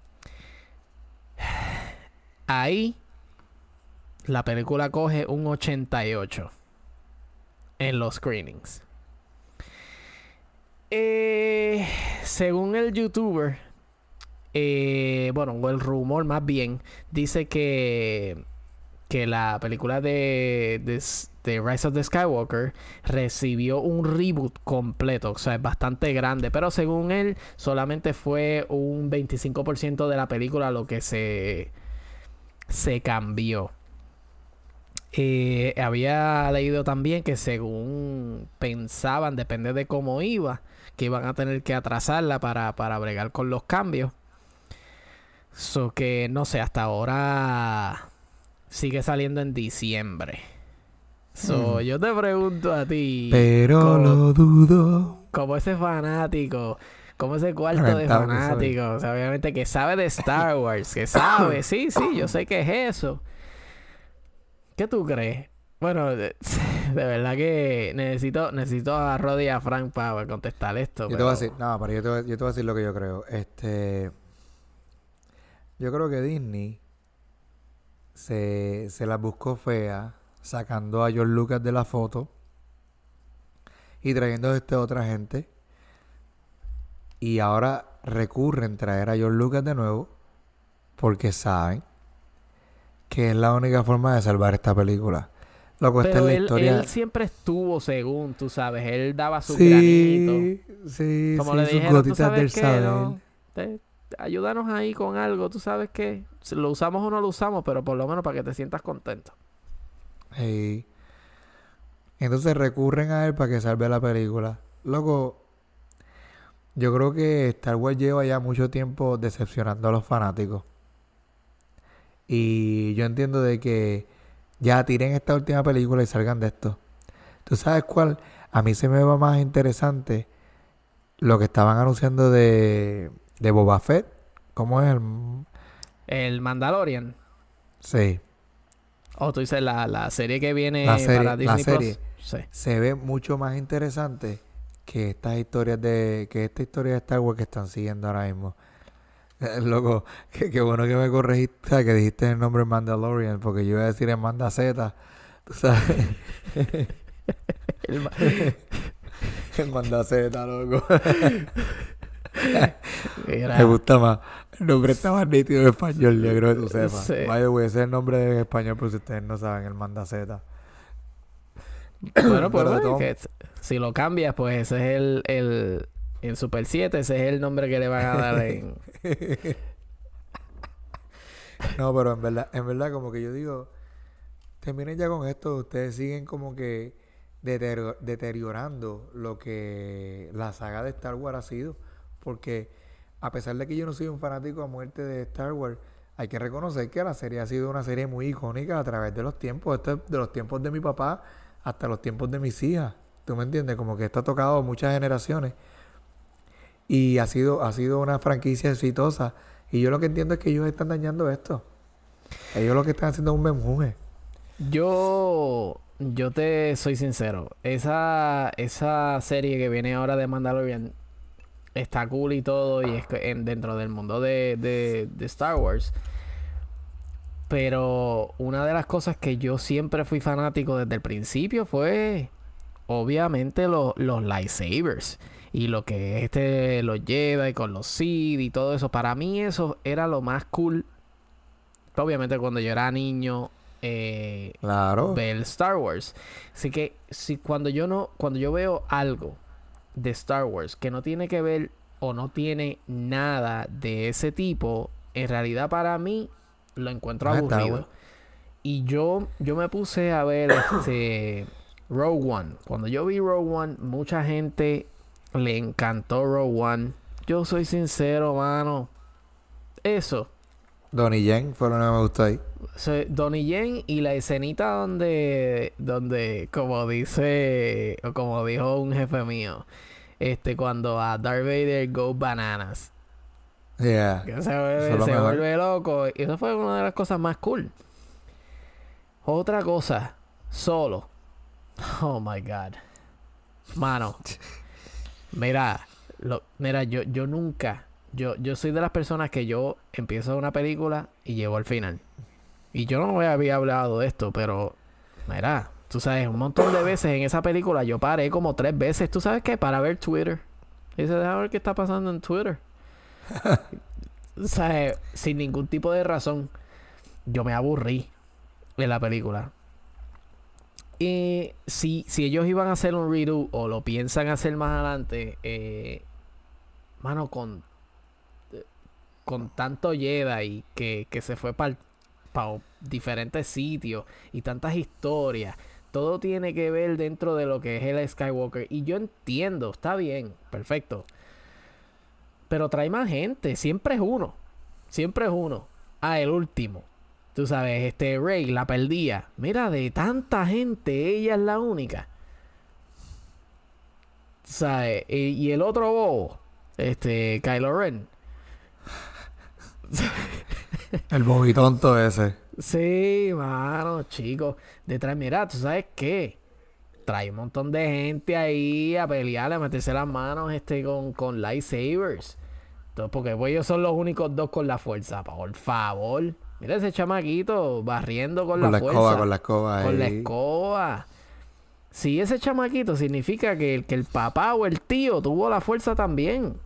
Ahí, la película coge un ochenta y ocho en los screenings. Eh, según el youtuber, eh, bueno, o el rumor más bien, dice que que la película de, de, S- de Rise of the Skywalker recibió un reboot completo, o sea, es bastante grande, pero según él solamente fue un veinticinco por ciento de la película lo que se, se cambió. Eh, había leído también que según pensaban, depende de cómo iba, que iban a tener que atrasarla para, para bregar con los cambios. So que no sé, hasta ahora sigue saliendo en diciembre. So, Hmm. yo te pregunto a ti, Pero como, lo dudo. como ese fanático, como ese cuarto de Reventado que soy. fanáticos, o sea, obviamente que sabe de Star Wars, que sabe, sí, sí, yo sé que es eso. ¿Qué tú crees? Bueno, de, de verdad que necesito, necesito a Roddy y a Frank para contestar esto, Yo te voy a pero decir, no, pero yo te voy, yo te voy a decir lo que yo creo. Este, yo creo que Disney se, se las buscó fea sacando a George Lucas de la foto y trayendo a este otra gente. Y ahora recurren traer a George Lucas de nuevo porque saben que es la única forma de salvar esta película. Loco, esta es pero la él, él historia. siempre estuvo, según tú sabes, él daba sus granitos. Sí, sí, Como le sí, sus dijeron, tú gotitas sabes del qué, saber. ¿no? Te- ayúdanos ahí con algo, tú sabes qué. Si lo usamos o no lo usamos, pero por lo menos para que te sientas contento. Sí. Entonces recurren a él para que salve la película. Loco, yo creo que Star Wars lleva ya mucho tiempo decepcionando a los fanáticos. Y yo entiendo de que ya tiren esta última película y salgan de esto. ¿Tú sabes cuál? A mí se me va más interesante lo que estaban anunciando de, de Boba Fett. ¿Cómo es el...? El Mandalorian. Sí, O tú dices la, la serie que la viene para serie, la Disney serie Plus. Sí. se ve mucho más interesante que estas historias de... que esta historia de Star Wars que están siguiendo ahora mismo. Eh, Loco, qué, qué bueno que me corregiste, que dijiste el nombre Mandalorian, porque yo iba a decir el Manda Z, tú sabes. El ma- El Manda Z, loco. Me Mira, gusta más. El nombre está más nítido en español, yo creo que tú sepas. sí. By the way, ese es el nombre en español, pero si ustedes no saben, el Manda Z. Bueno, pues, Pero de pues, todo... que s- si lo cambias, pues ese es el, el... En Super siete, ese es el nombre que le van a dar en... No, pero en verdad, en verdad, como que yo digo, terminen ya con esto, ustedes siguen como que deterio- deteriorando lo que la saga de Star Wars ha sido, porque a pesar de que yo no soy un fanático a muerte de Star Wars, hay que reconocer que la serie ha sido una serie muy icónica a través de los tiempos, esto es de los tiempos de mi papá hasta los tiempos de mis hijas, ¿tú me entiendes? Como que esto ha tocado muchas generaciones y ha sido, ha sido una franquicia exitosa, y yo lo que entiendo es que ellos están dañando esto, ellos lo que están haciendo es un menjunje. Yo... Yo te soy sincero. Esa, esa serie que viene ahora de Mandalorian está cool y todo y es que en, dentro del mundo de, de, de Star Wars. Pero una de las cosas que yo siempre fui fanático desde el principio fue obviamente lo- los lightsabers. Y lo que es este los Jedi con los Sith y todo eso. Para mí eso era lo más cool. Obviamente cuando yo era niño eh, Claro. ver Star Wars. Así que si cuando yo no, cuando yo veo algo de Star Wars que no tiene que ver o no tiene nada de ese tipo, en realidad para mí lo encuentro No es Star Wars. aburrido. Y yo, yo me puse a ver este Rogue One. Cuando yo vi Rogue One, mucha gente le encantó Rogue One. Yo soy sincero, mano. Eso. Donnie Yen fue lo que me gustó ahí. So, Donnie Yen y la escenita donde, donde, como dice, o como dijo un jefe mío, este, cuando a Darth Vader go bananas, Yeah. que se, Eso vuelve- es lo se mejor. vuelve loco, y eso fue una de las cosas más cool. Otra cosa, Solo. Oh my God. Mano, mira, lo, mira, yo, yo nunca, yo, yo soy de las personas que yo empiezo una película y llevo al final. Y yo no había hablado de esto, pero mira, tú sabes, un montón de veces en esa película yo paré como tres veces, ¿tú sabes qué? Para ver Twitter. Y dice, déjame ver qué está pasando en Twitter. O sea, sin ningún tipo de razón. Yo me aburrí. en la película. Y si, si ellos iban a hacer un redo o lo piensan hacer más adelante, eh, mano, con, con tanto Jedi que, que se fue para pa diferentes sitios y tantas historias, todo tiene que ver dentro de lo que es el Skywalker. Y yo entiendo, está bien, perfecto. Pero trae más gente, siempre es uno. Siempre es uno. Ah, el último. Tú sabes, este Rey la perdía. Mira, de tanta gente, ella es la única. ¿Sabes? Y, y el otro bobo, este, Kylo Ren. El bobitonto ese. Sí, mano, chicos. Detrás, mira, ¿tú sabes qué? Trae un montón de gente ahí a pelear, a meterse las manos este, con, con lightsabers. Entonces, porque pues, ellos son los únicos dos con la fuerza. Por favor. Mira ese chamaquito barriendo con, Con la, la fuerza. escoba, con la escoba Con ahí. la escoba. Si ese chamaquito significa que, que el papá o el tío tuvo la fuerza también.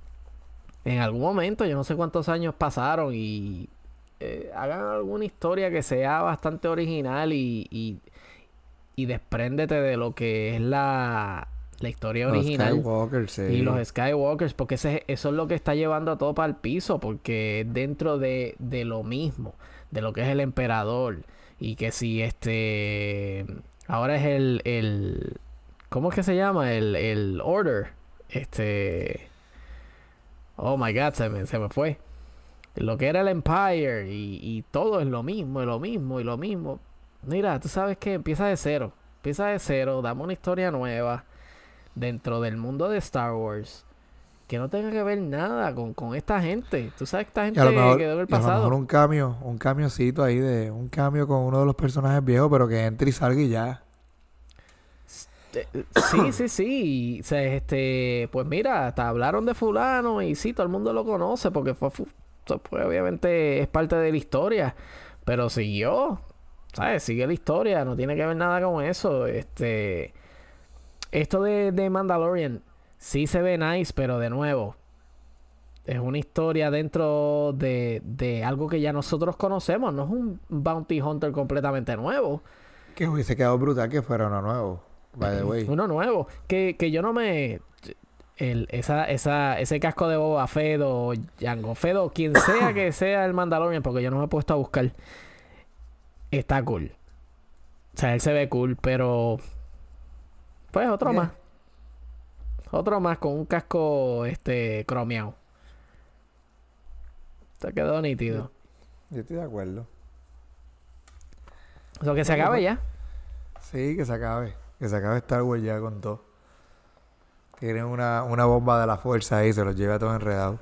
En algún momento, yo no sé cuántos años pasaron y eh, hagan alguna historia que sea bastante original y, y, y despréndete de lo que es la, la historia Los original. Skywalkers, sí. Y los Skywalkers, porque ese, eso es lo que está llevando a todo para el piso, porque dentro de, de lo mismo, de lo que es el emperador, y que si este ahora es el, el ¿cómo es que se llama? El, el Order. Este oh my god, se me, se me fue. Lo que era el Empire y, y todo es lo mismo, y lo mismo, y lo mismo. Mira, tú sabes que empieza de cero. Empieza de cero, dame una historia nueva dentro del mundo de Star Wars que no tenga que ver nada con, con esta gente. Tú sabes que esta gente a lo mejor, quedó en el y a lo pasado. mejor un cambio, un cambiocito ahí de un cambio con uno de los personajes viejos, pero que entre y salga y ya. Eh, Sí, sí, sí. O sea, este, pues mira, hasta hablaron de fulano y sí, todo el mundo lo conoce porque fue, fu- pues, obviamente es parte de la historia, pero siguió, ¿sabes? Sigue la historia, no tiene que ver nada con eso. Este, esto de, de Mandalorian sí se ve nice, pero de nuevo, es una historia dentro de, de algo que ya nosotros conocemos, no es un Bounty Hunter completamente nuevo. Que hubiese quedado brutal que fuera uno nuevo. By the way. Uno nuevo. Que, que yo no me. El, esa, esa, ese casco de Boba Fett o Jango Fett o quien sea que sea el Mandalorian, porque yo no me he puesto a buscar. Está cool. O sea, él se ve cool, pero. Pues otro Yeah. más. Otro más con un casco este cromeado. Se quedó nítido. Yo estoy de acuerdo. Eso que se acabe ya. Sí, que se acabe. Que se acabe Star Wars ya con todo. Tienen una, una bomba de la fuerza ahí, se los lleva todos enredados.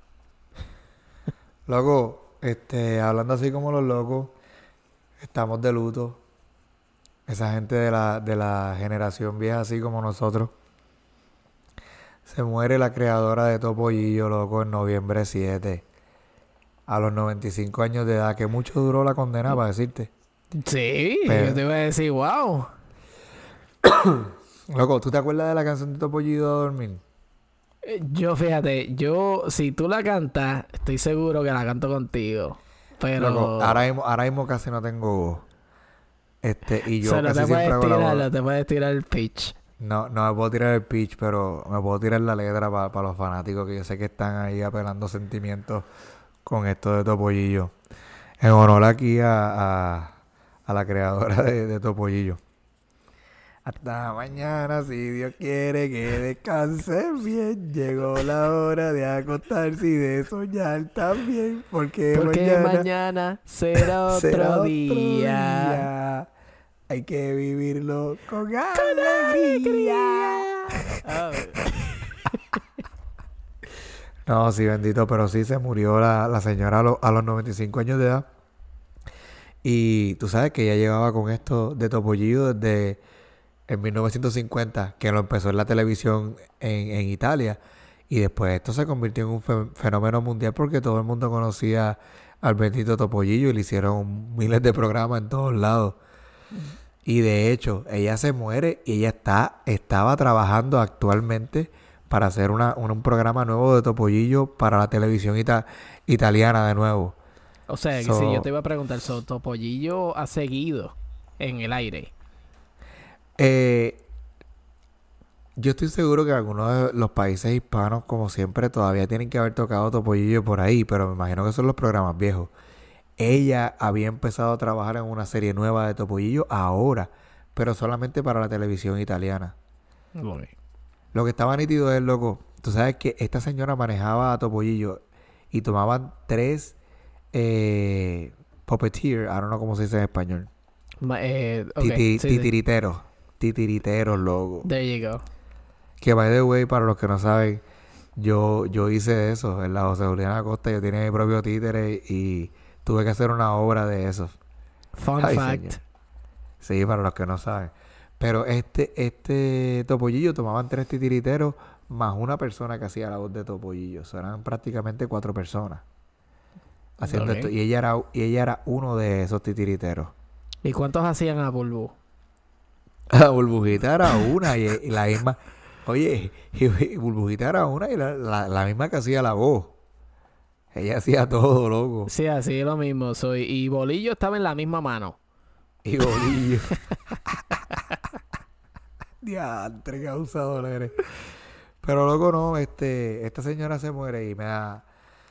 Loco, este, hablando así como los locos, estamos de luto. Esa gente de la, de la generación vieja, así como nosotros. Se muere la creadora de Topollillo, loco, en noviembre siete. A los noventa y cinco años de edad, que mucho duró la condena, para decirte. Sí, Pero- yo te iba a decir, wow. Loco, ¿tú te acuerdas de la canción de Topollillo a dormir? Eh, Yo, fíjate, yo, si tú la cantas, estoy seguro que la canto contigo. Pero. Loco, ahora mismo, ahora mismo casi no tengo voz. Este, y yo O sea, no casi te siempre puedes hago la tirar, voz. no te puedes tirar el pitch. No, no me puedo tirar el pitch, pero me puedo tirar la letra para los fanáticos que yo sé que están ahí apelando sentimientos con esto de Topollillo. En honor aquí a, a, a la creadora de, de Topollillo. Hasta mañana, si Dios quiere que descansen bien. Llegó la hora de acostarse y de soñar también. Porque, Porque mañana, mañana será otro, será otro día. día. Hay que vivirlo con, alegría. Ah, No, sí, bendito, pero sí se murió la, la señora a, lo- a los noventa y cinco años de edad. Y tú sabes que ella llevaba con esto de Topollillo desde en mil novecientos cincuenta, que lo empezó en la televisión en, en Italia. Y después esto se convirtió en un fe- fenómeno mundial porque todo el mundo conocía al bendito Topollillo y le hicieron miles de programas en todos lados. Y de hecho, ella se muere y ella está, estaba trabajando actualmente para hacer una, un, un programa nuevo de Topollillo para la televisión ita- italiana de nuevo. O sea, So- que si yo te iba a preguntar, ¿so Topollillo ha seguido en el aire? Eh, yo estoy seguro que algunos de los países hispanos, como siempre, todavía tienen que haber tocado Topollillo por ahí, pero me imagino que son los programas viejos. Ella había empezado a trabajar en una serie nueva de Topollillo ahora, pero solamente para la televisión italiana. Ok. Lo que estaba nítido es, loco, tú sabes que esta señora manejaba a Topollillo y tomaban tres eh, puppeteer, I don't know cómo se dice en español. Ma- eh, ok, Titi- sí, sí. titiriteros. Titiriteros, loco. There you go. Que by the way, para los que no saben, yo, yo hice eso en la José Julián Acosta. Yo tenía mi propio títere y tuve que hacer una obra de esos. Fun Ay, fact. señor. Sí, para los que no saben. Pero este, este Topollillo tomaban tres titiriteros más una persona que hacía la voz de Topollillo. O sea, eran prácticamente cuatro personas haciendo Ok. esto. Y ella era, y ella era uno de esos titiriteros. ¿Y cuántos hacían a Bulbu? La burbujita era una y, y la misma... Oye, y, y burbujita era una y la, la, la misma que hacía la voz. Ella hacía todo, loco. Sí, así es lo mismo. Soy, y Bolillo estaba en la misma mano. Y bolillo. Diantre, qué abusador eres. Pero loco, no, este, esta señora se muere y me da...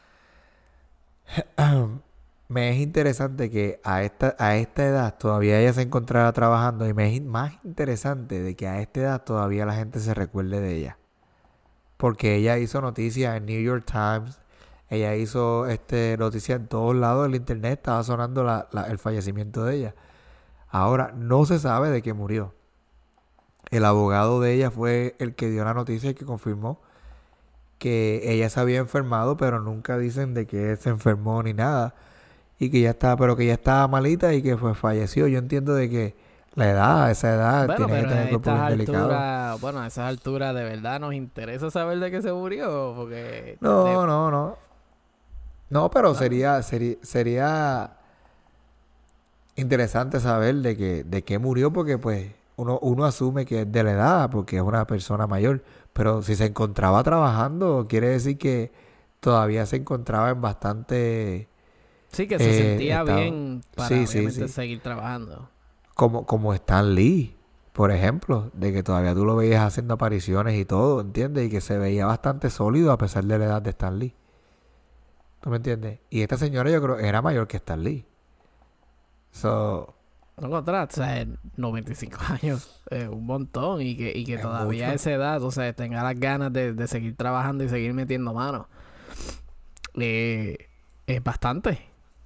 me es interesante que a esta, a esta edad todavía ella se encontrara trabajando y me es in- más interesante de que a esta edad todavía la gente se recuerde de ella. Porque ella hizo noticias en New York Times, ella hizo este noticias en todos lados del internet, estaba sonando la- la- el fallecimiento de ella. Ahora no se sabe de qué murió. El abogado de ella fue el que dio la noticia y que confirmó que ella se había enfermado, pero nunca dicen de que se enfermó ni nada. Y que ya estaba, pero que ya estaba malita y que pues falleció. Yo entiendo de que la edad, a esa edad, Bueno, tiene que pero tener a el cuerpo estas bien delicado. alturas, bueno, a esas alturas de verdad nos interesa saber de qué se murió, porque No, de- no, no. No, pero No. sería, sería, sería interesante saber de que, de qué murió, porque pues uno, uno asume que es de la edad, porque es una persona mayor. Pero si se encontraba trabajando, quiere decir que todavía se encontraba en bastante sí que se eh, sentía estado. bien para Sí, sí, obviamente sí. seguir trabajando. Como, como Stan Lee, por ejemplo, de que todavía tú lo veías haciendo apariciones y todo, ¿entiendes? Y que se veía bastante sólido a pesar de la edad de Stan Lee. ¿Tú me entiendes? Y esta señora yo creo era mayor que Stan Lee. So, No contra, o sea, noventa y cinco años, eh, un montón, y que, y que Es todavía a mucho. esa edad, o sea, tenga las ganas de, de seguir trabajando y seguir metiendo manos. Eh, es bastante.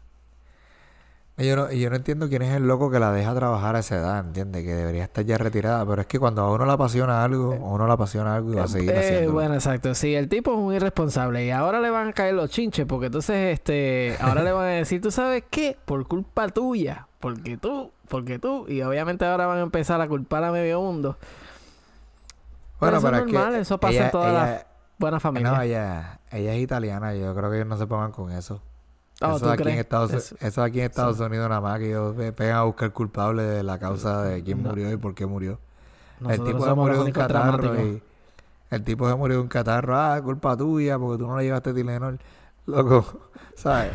y yo no, y yo no entiendo quién es el loco que la deja trabajar a esa edad, ¿entiendes? Que debería estar ya retirada. Pero es que cuando a uno le apasiona algo, a uno le apasiona algo y va a seguir Eh, haciéndolo. bueno, exacto. Sí, el tipo es muy irresponsable y ahora le van a caer los chinches porque entonces, este, ahora le van a decir, ¿tú sabes qué? Por culpa tuya, porque tú, porque tú, y obviamente ahora van a empezar a culpar a medio mundo. Bueno, pero eso pero es es normal, que eso pasa ella, en todas las ella, buenas no, familias. ella, ella es italiana. Yo creo que ellos no se pongan con eso. Oh, Eso ¿tú aquí en crees? Estados, Eso- eso aquí en Estados eso- Unidos nada más que ellos pe- pegan a buscar culpable de la causa de quién No. murió y por qué murió. El Nosotros tipo se somos murió los de un únicos catarro dramáticos. y el tipo se murió de un catarro, ah, culpa tuya porque tú no le llevaste Tylenol. Loco, ¿sabes?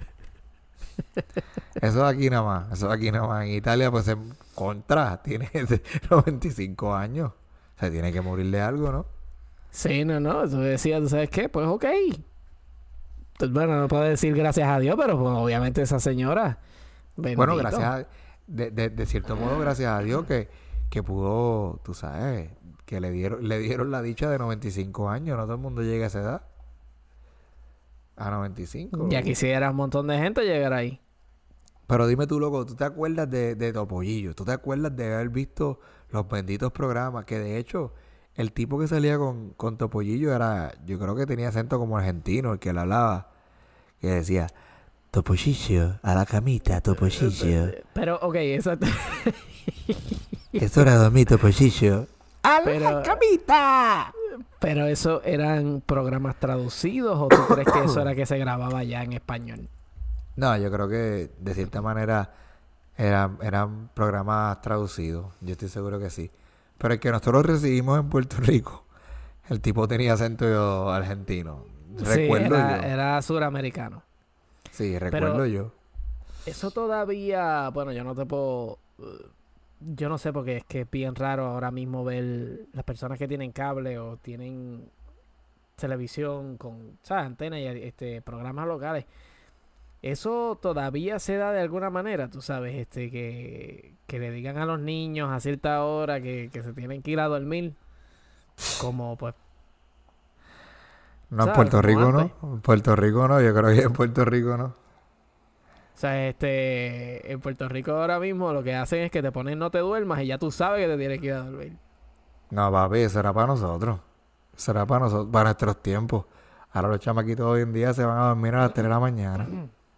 Eso es aquí nada más, eso es aquí nada más. En Italia pues en contra, tiene noventa y cinco años. O sea, tiene que morir de algo, ¿no? Sí, no, no, eso decía, ¿tú sabes qué? Pues ok. Pues, bueno, no puedo decir gracias a Dios, pero pues, obviamente esa señora, bendito. Bueno, gracias a, de, de, de cierto modo, gracias a Dios que, que pudo, tú sabes, que le dieron, le dieron la dicha de noventa y cinco años. No todo el mundo llega a esa edad. A noventa y cinco. Ya quisiera un montón de gente llegar ahí. Pero dime tú, loco, ¿tú te acuerdas de, de Topollillo? ¿Tú te acuerdas de haber visto los benditos programas? Que de hecho, el tipo que salía con, con Topollillo era, yo creo que tenía acento como argentino, el que le hablaba, que decía, Topollillo, a la camita, Topollillo. Pero, ok, exacto. Es hora de dormir, Topollillo. ¡A Pero- la camita! Pero eso eran programas traducidos o tú crees que eso era que se grababa ya en español? No, yo creo que de cierta manera eran, eran programas traducidos. Yo estoy seguro que sí. Pero el que nosotros recibimos en Puerto Rico, el tipo tenía acento argentino. Sí, Recuerdo era, yo. era suramericano. Sí, recuerdo Pero yo. eso todavía, bueno, yo no te puedo, eh, yo no sé porque es que es bien raro ahora mismo ver las personas que tienen cable o tienen televisión con, ¿sabes? Antenas y este, programas locales. Eso todavía se da de alguna manera, tú sabes, este, que, que le digan a los niños a cierta hora que, que se tienen que ir a dormir, como pues, No, en ¿sabes? Puerto Como Rico antes. no. En Puerto Rico no. Yo creo que en Puerto Rico no. O sea, este, en Puerto Rico ahora mismo lo que hacen es que te ponen no te duermas y ya tú sabes que te tienes que ir a dormir. No, papi, eso era para nosotros. Eso era para nosotros, para nuestros tiempos. Ahora los chamaquitos hoy en día se van a dormir a las tres de la mañana.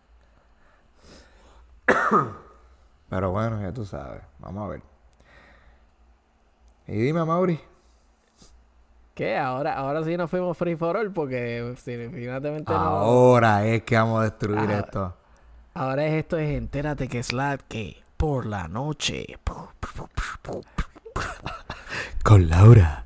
Pero bueno, ya tú sabes. Vamos a ver. Y dime, Mauri. ¿Qué? Ahora, ahora sí nos fuimos free for all porque si definitivamente no... Ahora es que vamos a destruir Ah, esto. ahora es esto es entérate que Slack que por la noche. Con Laura.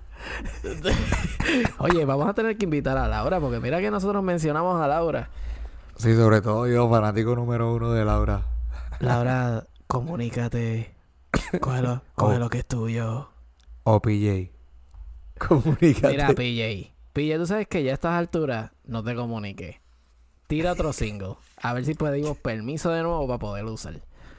Oye, vamos a tener que invitar a Laura porque mira que nosotros mencionamos a Laura. Sí, sobre todo yo, fanático número uno de Laura. Laura, comunícate. Cógelo, O, cógelo que es tuyo. o P J. Mira, Comunícate. P J. P J, tú sabes que ya a estas alturas no te comuniqué. Tira otro single. A ver si pedimos permiso de nuevo para poder usar.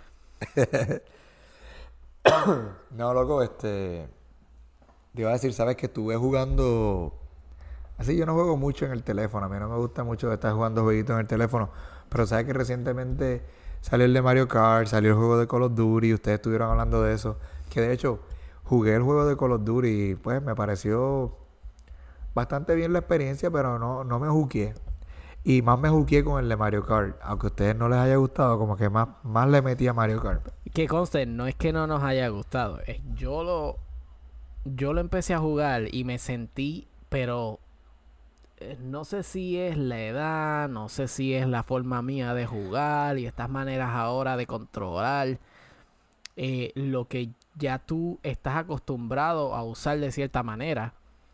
No, loco, este... Te iba a decir, ¿sabes que estuve jugando... Así yo no juego mucho en el teléfono. A mí no me gusta mucho estar jugando jueguitos en el teléfono. Pero sabes que recientemente salió el de Mario Kart, salió el juego de Call of Duty. Ustedes estuvieron hablando de eso. Que de hecho, jugué el juego de Call of Duty y pues me pareció bastante bien la experiencia, pero no, no me juqué. Y más me juqué con el de Mario Kart. Aunque a ustedes no les haya gustado, como que más, más le metí a Mario Kart. Que conste, no es que no nos haya gustado. Es yo lo... Yo lo empecé a jugar y me sentí, pero... eh, No sé si es la edad, no sé si es la forma mía de jugar y estas maneras ahora de controlar eh, lo que ya tú estás acostumbrado a usar de cierta manera.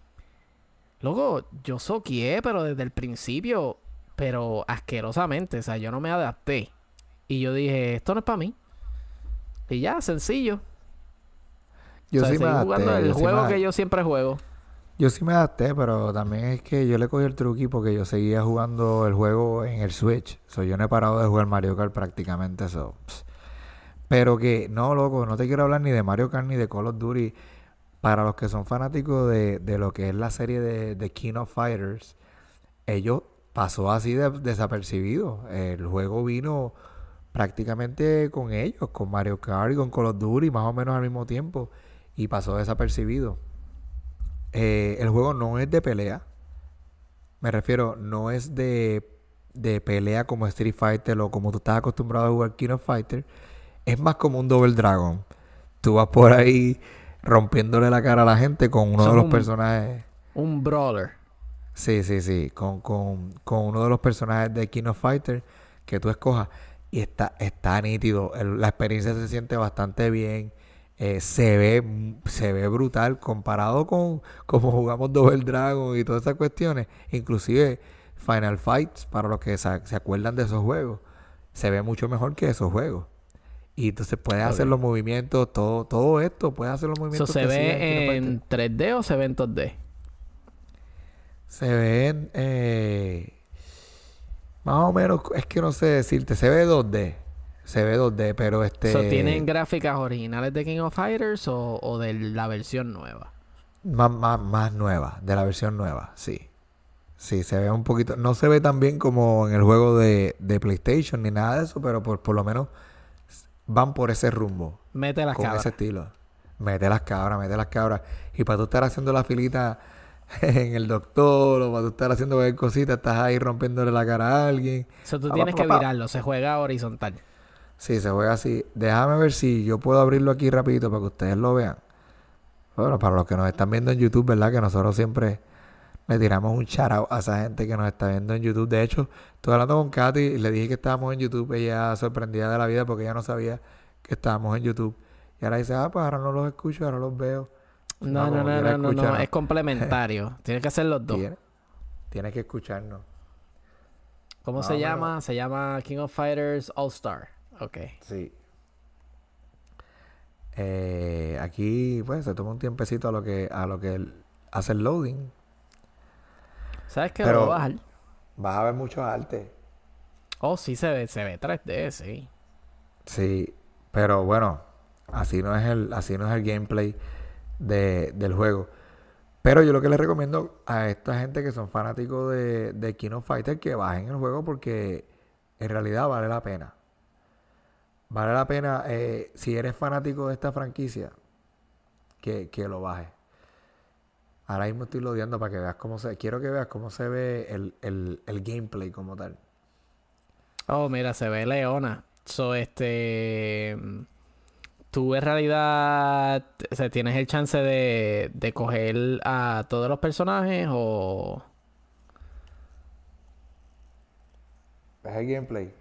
Luego, yo soqueé, pero desde el principio, pero asquerosamente, o sea, yo no me adapté. Y yo dije, esto no es para mí. Y ya, sencillo. O Yo sea, sí me seguí jugando adapté, el yo sí me juego que adapté. yo siempre juego. Yo sí me adapté, pero también es que yo le cogí el truqui porque yo seguía jugando el juego en el Switch. So, yo no he parado de jugar Mario Kart prácticamente eso. Pero que, no, loco, no te quiero hablar ni de Mario Kart ni de Call of Duty. Para los que son fanáticos de, de lo que es la serie de, de King of Fighters, ellos pasó así de- desapercibido. El juego vino prácticamente con ellos, con Mario Kart y con Call of Duty, más o menos al mismo tiempo. Y pasó desapercibido. Eh, el juego no es de pelea. Me refiero, no es de, de pelea como Street Fighter o como tú estás acostumbrado a jugar King of Fighter. Es más como un Double Dragon. Tú vas por ahí rompiéndole la cara a la gente con uno Eso de es los un, personajes. un brawler. Sí, sí, sí. Con, con, con uno de los personajes de King of Fighter que tú escojas. Y está, está nítido. El- la experiencia se siente bastante bien. Eh, se ve, m- se ve brutal comparado con cómo jugamos Double Dragon y todas esas cuestiones. Inclusive Final Fights, para los que se, se acuerdan de esos juegos, se ve mucho mejor que esos juegos. Y entonces puedes hacer Ok. los movimientos, todo, todo esto, puedes hacer los ¿Eso movimientos se que hacías en King of ve Fighter. en tres D o se ve en dos D? Se ven, eh, más o menos, es que no sé decirte, se ve dos D, se ve dos D, pero ¿So tienen este, gráficas originales de King of Fighters o, o de la versión nueva? más, más, más nueva, de la versión nueva, sí. Sí, se ve un poquito, no se ve tan bien como en el juego de, de PlayStation ni nada de eso, pero por, por lo menos van por ese rumbo, Mete las con ese cabras. estilo. Mete las cabras, mete las cabras. Y para tú estar haciendo la filita en el doctor o para tú estar haciendo cualquier cosita, estás ahí rompiéndole la cara a alguien. So tú Pa, pa, tienes que pa, pa. virarlo, se juega horizontal. Sí, se juega así. Déjame ver si yo puedo abrirlo aquí rapidito para que ustedes lo vean. Bueno, para los que nos están viendo en YouTube, ¿verdad? Que nosotros siempre le tiramos un shout out a esa gente que nos está viendo en YouTube. De hecho, estoy hablando con Katy y le dije que estábamos en YouTube. Ella sorprendida de la vida porque ella no sabía que estábamos en YouTube. Y ahora dice, ah, pues ahora no los escucho, ahora los veo. No, No, no, como no, quiera no, no, no. Es escúchanos. complementario. Tienes que hacer los dos. Tiene, tiene que escucharnos. ¿Cómo Más se o menos. llama? Se llama King of Fighters All Star. Ok. Sí. Eh, aquí, pues, se toma un tiempecito a lo que, a lo que el- hace el loading. ¿Sabes qué? Lo voy a Pero bajar. vas a ver mucho arte. Oh, sí se ve, se ve tres D, sí. Sí. Pero bueno, así no es el, así no es el gameplay de, del juego. Pero yo lo que les recomiendo a esta gente que son fanáticos de, de King of Fighters que bajen el juego porque en realidad vale la pena. Vale la pena, eh, si eres fanático de esta franquicia, que, que lo bajes. Ahora mismo estoy lodeando para que veas cómo se... Quiero que veas cómo se ve el, el, el gameplay como tal. Oh, mira, se ve Leona. So, este... Tú en realidad, o sea, tienes el chance de, de coger a todos los personajes o... ¿Ves el gameplay?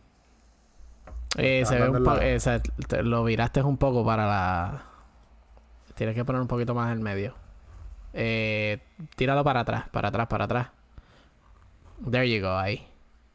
Me Eh, está se ve dando un en poco... la... Eh, o sea, te- lo viraste un poco para la... Tienes que poner un poquito más en medio. Eh, tíralo para atrás, para atrás, para atrás. There you go, ahí.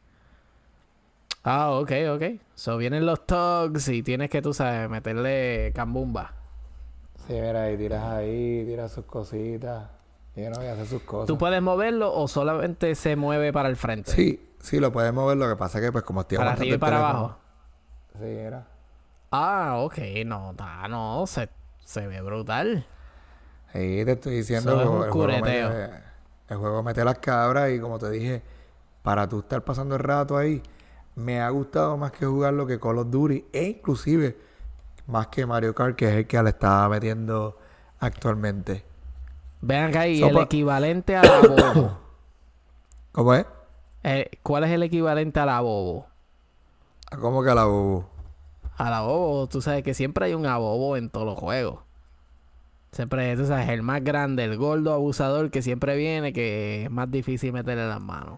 Ah, ok, ok. So vienen los tugs y tienes que, tú sabes, meterle cambumba. Sí, mira, ahí tiras ahí, tiras sus cositas. Y no, y hace sus ¿Tú cosas. puedes moverlo o solamente se mueve para el frente? Sí, sí, lo puedes mover. Lo que pasa es que, pues, como estoy Para aguantando arriba y el para teléfono... abajo. Sí, mira. Ah, ok. No, ta- no, se, se ve brutal. Sí, te estoy diciendo Eso es un que el juego cureteo. mete, el juego mete las cabras y como te dije, para tú estar pasando el rato ahí, me ha gustado más que jugarlo que Call of Duty e inclusive más que Mario Kart, que es el que le estaba metiendo actualmente. Vean acá ahí, el Sopa, equivalente a la bobo. ¿cómo es? Eh, ¿cuál es el equivalente a la bobo? ¿Cómo que la bobo? A la bobo, tú sabes que siempre hay un abobo en todos los juegos. Siempre, tú sabes, el más grande, el gordo abusador que siempre viene, que es más difícil meterle las manos.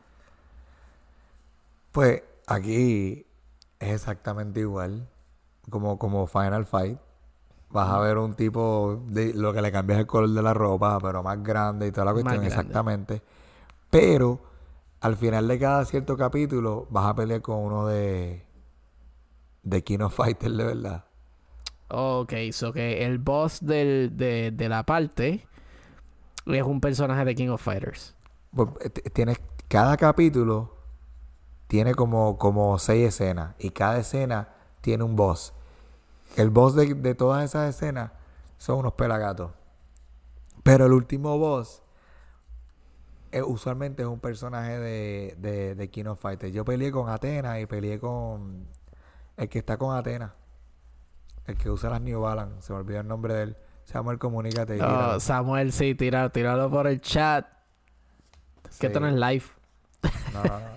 Pues aquí es exactamente igual como, como Final Fight. Vas a ver un tipo, de lo que le cambias el color de la ropa, pero más grande y toda la Más cuestión, grande. exactamente. Pero al final de cada cierto capítulo vas a pelear con uno de, de King of Fighters, de verdad. Ok, so que el boss del, de, de la parte es un personaje de King of Fighters. Pues, eh, t- tienes, cada capítulo tiene como, como seis escenas y cada escena tiene un boss. El boss de, de todas esas escenas son unos pelagatos. Pero el último boss eh, usualmente es un personaje de, de, de King of Fighters. Yo peleé con Athena y peleé con el que está con Athena. El que usa las New Balance. Se me olvidó el nombre de él. Samuel, comunícate y Oh, tíralo. Samuel, sí, tíralo, tíralo por el chat. Que esto no es Sí. live. No, no, no.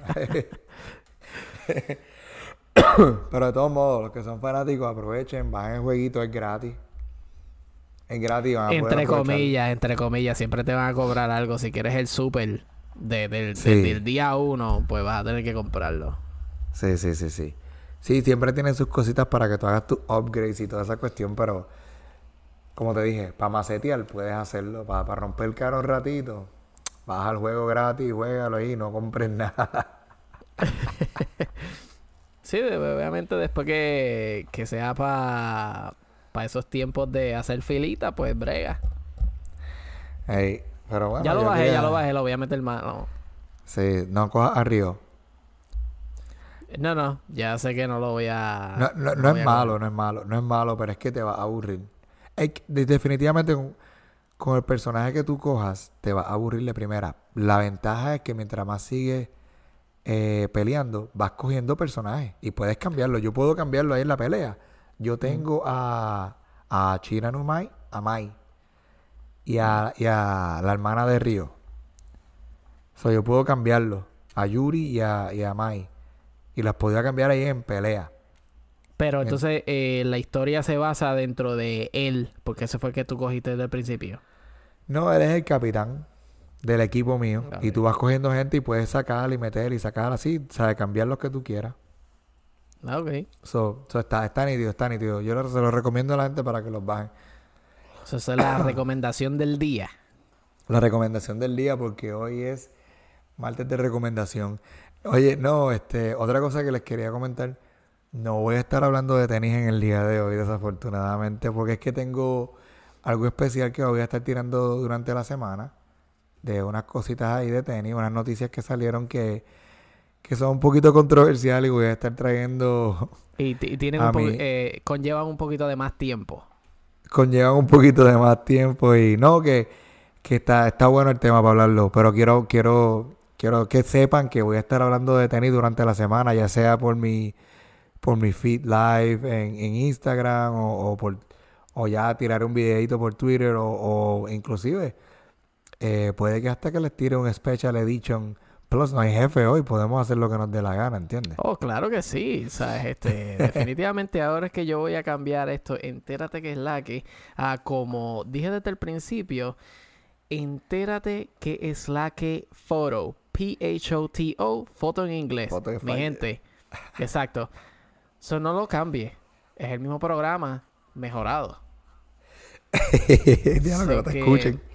Pero de todos modos, los que son fanáticos, aprovechen, bajen el jueguito, es gratis. Es gratis, van a poder Entre aprovechar. comillas, entre comillas, siempre te van a cobrar algo. Si quieres el super de, del- Sí. desde el día uno, pues vas a tener que comprarlo. Sí, sí, sí, sí. Sí, siempre tienen sus cositas para que tú hagas tus upgrades y toda esa cuestión, pero como te dije, para macetear puedes hacerlo, para, para romper el carro un ratito, baja el juego gratis, juégalo ahí, no compres nada. Sí, de- obviamente después que, que sea para esos tiempos de hacer filita, pues brega. Ey, pero bueno, Ya lo yo bajé, ya lo quería... bajé, lo voy a meter mano. Sí, no cojas a Río. No, no, ya sé que no lo voy a... No, no, no no voy es a malo, coger. no es malo, no es malo, pero es que te va a aburrir. Es que, de- definitivamente con, con el personaje que tú cojas, te va a aburrir de primera. La ventaja es que mientras más sigues eh, peleando, vas cogiendo personajes y puedes cambiarlo. Yo puedo cambiarlo ahí en la pelea. Yo Mm. tengo a, a Chiranumai, a Mai y a, y a la hermana de Río. O sea, yo puedo cambiarlo a Yuri y a, y a Mai. Y las podía cambiar ahí en pelea. Pero En- entonces eh, la historia se basa dentro de él, porque ese fue el que tú cogiste desde el principio. No, eres el capitán del equipo mío. Y tú Ok. vas cogiendo gente y puedes sacar y meter y sacar así. O sea, cambiar los que tú quieras. Ah, ok. So, so está, está nítido, está nítido. Yo lo- se lo recomiendo a la gente para que los bajen. So, esa es la recomendación del día. La recomendación del día, porque hoy es martes de recomendación. Oye, no, este, otra cosa que les quería comentar. No voy a estar hablando de tenis en el día de hoy, desafortunadamente, porque es que tengo algo especial que voy a estar tirando durante la semana, de unas cositas ahí de tenis, unas noticias que salieron que, que son un poquito controversiales y voy a estar trayendo Y, t- y tienen un a po- mí, eh, conllevan un poquito de más tiempo. conllevan un poquito de más tiempo y no, que, que está, está bueno el tema para hablarlo, pero quiero, quiero, quiero que sepan que voy a estar hablando de tenis durante la semana, ya sea por mi por mi feed live en, en Instagram o, o por o ya tirar un videito por Twitter o, o inclusive eh, puede que hasta que les tire un special edition plus no hay jefe hoy, podemos hacer lo que nos dé la gana, ¿entiendes? Oh, claro que sí, ¿sabes? Este, definitivamente ahora es que yo voy a cambiar esto, entérate que es la que, a como dije desde el principio, entérate que es la que photo, P H O T O, foto en inglés, Foto que mi falle. gente, exacto, eso no lo cambie, es el mismo programa, mejorado. Ya no que no So te que, escuchen.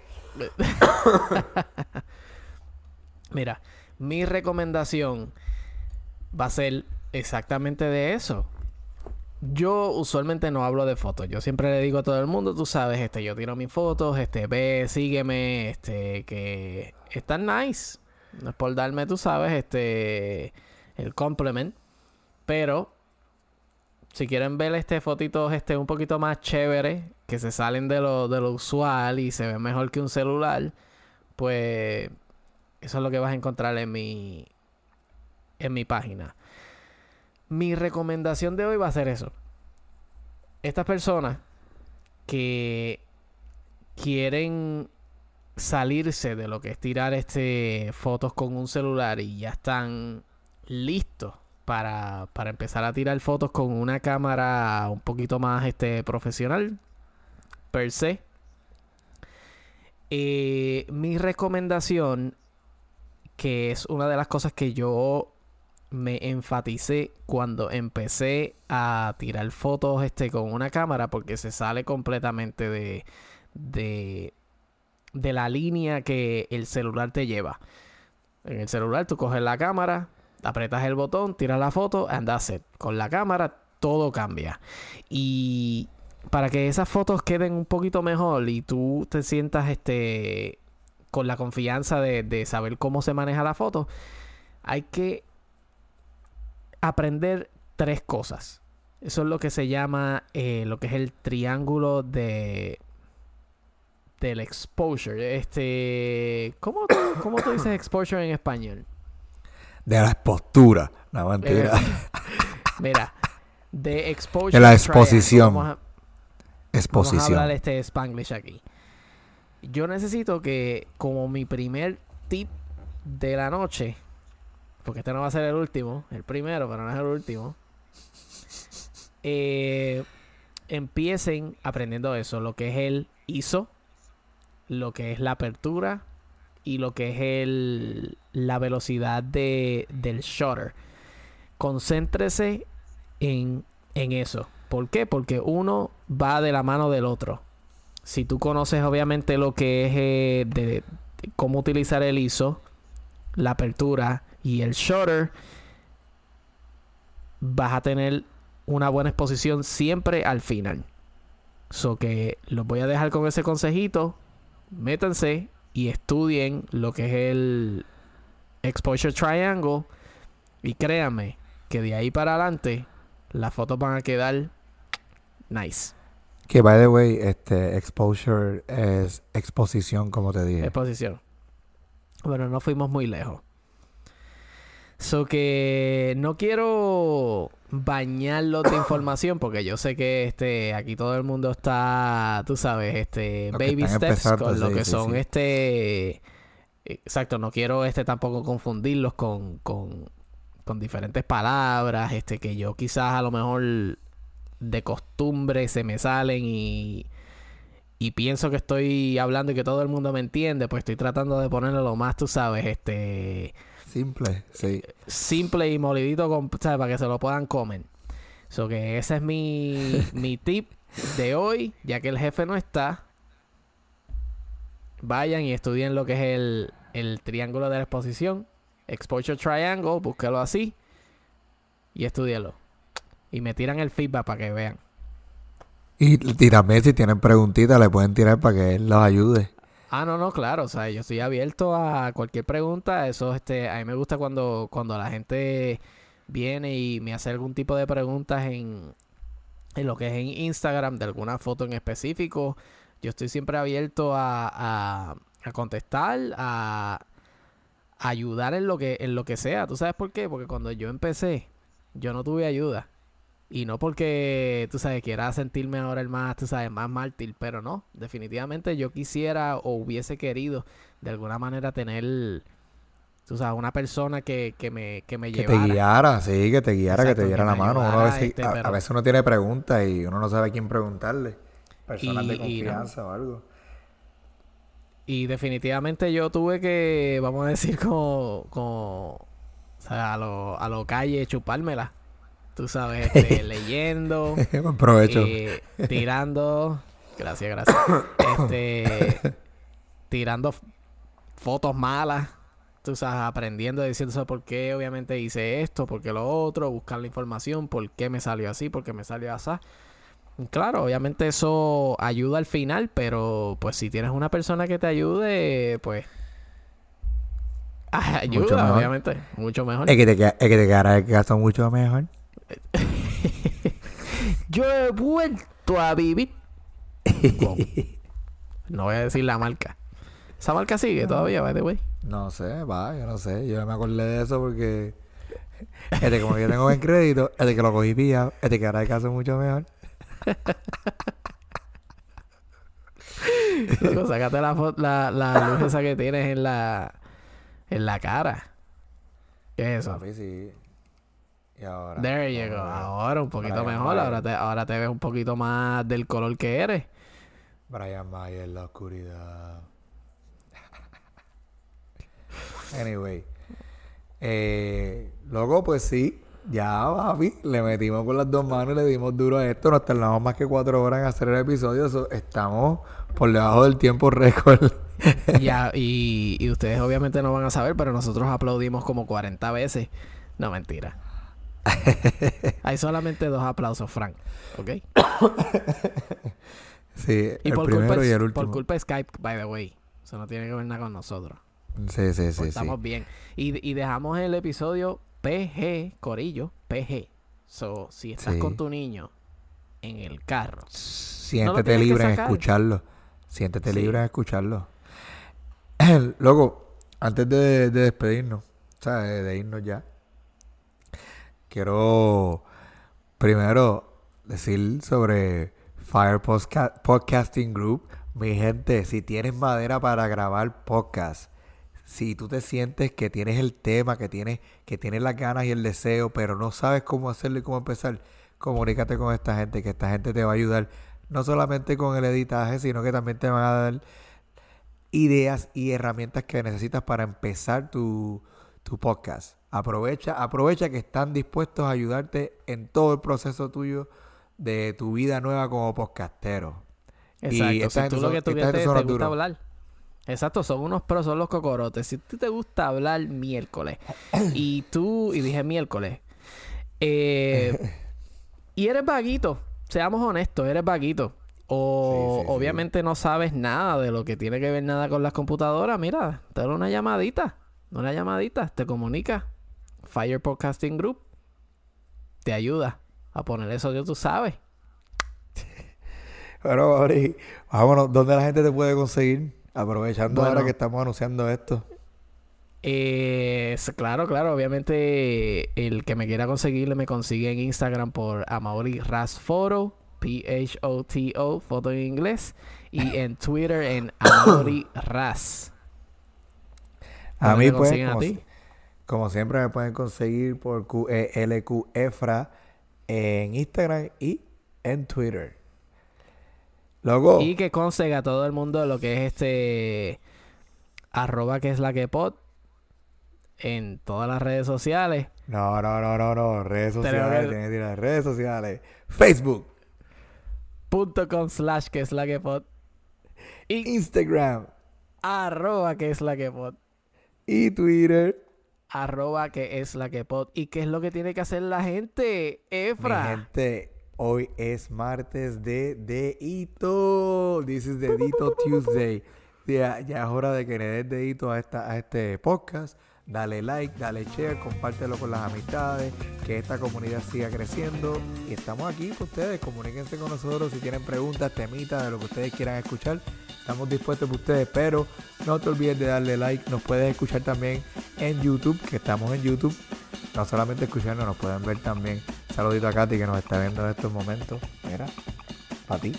mira, mi recomendación va a ser exactamente de eso. Yo usualmente no hablo de fotos. Yo siempre le digo a todo el mundo, tú sabes, este, yo tiro mis fotos, este, ve, sígueme, este, que están nice. No es por darme, tú sabes, este, el compliment. Pero, si quieren ver este fotitos, este, un poquito más chévere, que se salen de lo, de lo usual y se ven mejor que un celular, pues, eso es lo que vas a encontrar en mi, en mi página. Mi recomendación de hoy va a ser eso. Estas personas que quieren salirse de lo que es tirar este fotos con un celular y ya están listos para, para empezar a tirar fotos con una cámara un poquito más este, profesional per se. Eh, mi recomendación, que es una de las cosas que yo me enfaticé cuando empecé a tirar fotos este con una cámara, porque se sale completamente de, de, de la línea que el celular te lleva. En el celular tú coges la cámara, apretas el botón, tiras la foto and that's it. Con la cámara todo cambia. Y para que esas fotos queden un poquito mejor y tú te sientas este con la confianza de, de saber cómo se maneja la foto, hay que aprender tres cosas. Eso es lo que se llama eh, lo que es el triángulo de del exposure. Este, ¿cómo tú, cómo tú dices exposure en español? De la postura, no Eh, mentira. mira, de exposure De la triangle. exposición. Vamos a, vamos a Exposición. hablar este Spanglish aquí. Yo necesito que como mi primer tip de la noche, porque este no va a ser el último, el primero, pero no es el último, eh, empiecen aprendiendo eso, lo que es el I S O, lo que es la apertura y lo que es el, la velocidad de, del shutter. Concéntrese en, en eso. ¿Por qué? Porque uno va de la mano del otro. Si tú conoces obviamente lo que es eh, de, de cómo utilizar el I S O, la apertura y el shutter, vas a tener una buena exposición siempre al final. So que los voy a dejar con ese consejito. Métanse y estudien lo que es el exposure triangle y créanme que de ahí para adelante las fotos van a quedar nice. Que by the way, este exposure es exposición, como te dije. Exposición. Bueno, no fuimos muy lejos. So que no quiero bañarlos de información porque yo sé que este aquí todo el mundo está, tú sabes, este Los que baby están steps empezando, con lo sí, que sí, son sí. este exacto, no quiero este tampoco confundirlos con, con, con diferentes palabras, este que yo quizás a lo mejor de costumbre se me salen y y pienso que estoy hablando y que todo el mundo me entiende, pues estoy tratando de ponerle lo más, tú sabes, este Simple, sí. simple y molidito con, ¿sabes? Para que se lo puedan comer. So que ese es mi, mi tip de hoy, ya que el jefe no está. Vayan y estudien lo que es el, el triángulo de la exposición Exposure Triangle, búsquelo así y estudialo. Y me tiran el feedback para que vean. Y, y también si tienen preguntitas le pueden tirar para que él los ayude. Ah, no, no, claro. O sea, yo estoy abierto a cualquier pregunta. Eso, este, a mí me gusta cuando, cuando la gente viene y me hace algún tipo de preguntas en, en lo que es en Instagram, de alguna foto en específico. Yo estoy siempre abierto a, a, a contestar, a, a ayudar en lo que, en lo que sea. ¿Tú sabes por qué? Porque cuando yo empecé, yo no tuve ayuda. Y no porque, tú sabes, quiera sentirme ahora el más, tú sabes, más mártir, pero no. Definitivamente yo quisiera o hubiese querido de alguna manera tener, tú sabes, una persona que, que me, que me Que llevara. te guiara, sí, que te guiara, Exacto, que te diera que la me mano. Uno a ayudara, veces, este, a, a pero... veces uno tiene preguntas y uno no sabe a quién preguntarle. Personas de Y, y no. confianza o algo. Y definitivamente yo tuve que, vamos a decir, como, como o sea, a lo, a lo calle, chupármela. Tú sabes, este, leyendo, Buen provecho. eh, tirando, gracias, gracias, este, tirando f- fotos malas, tú sabes, aprendiendo, diciendo eso, por qué obviamente hice esto, por qué lo otro, buscar la información, por qué me salió así, por qué me salió así. Claro, obviamente eso ayuda al final, pero pues si tienes una persona que te ayude, pues ah, Mucho ayuda, mejor. obviamente, mucho mejor. Es que te, queda- es que te quedará el caso mucho mejor. Yo he vuelto a vivir. Con- No voy a decir la marca. Esa marca sigue todavía, by the way. No sé, va, yo no sé. Yo me acordé de eso porque este como yo tengo buen crédito, este que lo cogí pillado, este que hará el caso mucho mejor. Loco, sácate la, fo- la, la luz esa que tienes en la, en la cara. ¿Qué es eso? Papi, sí. Y ahora, There you ¿cómo go. me veo? Ahora un poquito Brian mejor. Ahora Mayer. te, ahora te ves un poquito más del color que eres. Brian Mayer, la oscuridad. Anyway. Eh, luego, pues sí. Ya, papi. Le metimos con las dos manos y le dimos duro a esto. Nos tardamos más que cuatro horas en hacer el episodio. So, estamos por debajo del tiempo récord. Ya, y, y ustedes obviamente no van a saber, pero nosotros aplaudimos como cuarenta veces. No, mentira. Hay solamente dos aplausos, Frank. ¿Ok? Sí, Y el por culpa, primero y el por último. culpa de Skype, by the way. Eso no tiene que ver nada con nosotros. Sí, sí, sí, sí. Estamos bien. Y, y dejamos el episodio P G, Corillo, P G. So, si estás Sí. con tu niño en el carro, no lo Siéntete tienes que libre en sacar. escucharlo. Siéntete Sí. libre en escucharlo. Loco, antes de, de despedirnos, o sea, de, de irnos ya, quiero primero decir sobre Fire Posca- Podcasting Group. Mi gente, si tienes madera para grabar podcast, si tú te sientes que tienes el tema, que tienes, que tienes las ganas y el deseo, pero no sabes cómo hacerlo y cómo empezar, comunícate con esta gente, que esta gente te va a ayudar no solamente con el editaje, sino que también te van a dar ideas y herramientas que necesitas para empezar tu, tu podcast. Aprovecha, aprovecha que están dispuestos a ayudarte en todo el proceso tuyo de tu vida nueva como podcastero. Y Exacto. esta Si tú gente lo son, que tú esta gente quieres son te los gusta duros. hablar. Exacto, son unos pros, son los cocorotes. Si tú te gusta hablar miércoles y tú, y dije miércoles, eh, y eres vaguito, seamos honestos, eres vaguito. O Sí, sí, sí. obviamente no sabes nada de lo que tiene que ver nada con las computadoras, mira, dale una llamadita, una llamadita, te comunica. Fire Podcasting Group te ayuda a poner eso que tú sabes. Pero, Ori, vámonos, ¿dónde la gente te puede conseguir? Aprovechando ahora Bueno, que estamos anunciando esto. eh, s- claro, claro, obviamente el que me quiera conseguirle me consigue en Instagram por Amaury Ras Photo, P H O T O, foto en inglés, y en Twitter en Amaury Ras. A ¿Dónde mí, te pues, consiguen a como, ti? si- como siempre, me pueden conseguir por Q E L Q Efra en Instagram y en Twitter. Y Luego, que consiga a todo el mundo lo que es este arroba que es la que pod en todas las redes sociales. no, no, no, no, no, redes Tenemos sociales, que tienes que ir a las redes sociales. Facebook, punto com slash que es la que pod y Instagram arroba que es la que pod. y Twitter. arroba que es la que pod. ¿Y qué es lo que tiene que hacer la gente, Efra? Mi gente, hoy es martes de Dedito. This is Dedito Tuesday. Ya, ya es hora de que le des dedito a, esta, a este podcast. Dale like, dale share, compártelo con las amistades, que esta comunidad siga creciendo. Y estamos aquí con ustedes, comuníquense con nosotros si tienen preguntas, temitas, de lo que ustedes quieran escuchar. Estamos dispuestos para ustedes, pero no te olvides de darle like. Nos puedes escuchar también en YouTube, que estamos en YouTube. No solamente escucharnos, nos pueden ver también. Saludito a Katy que nos está viendo en estos momentos. Mira, para ti.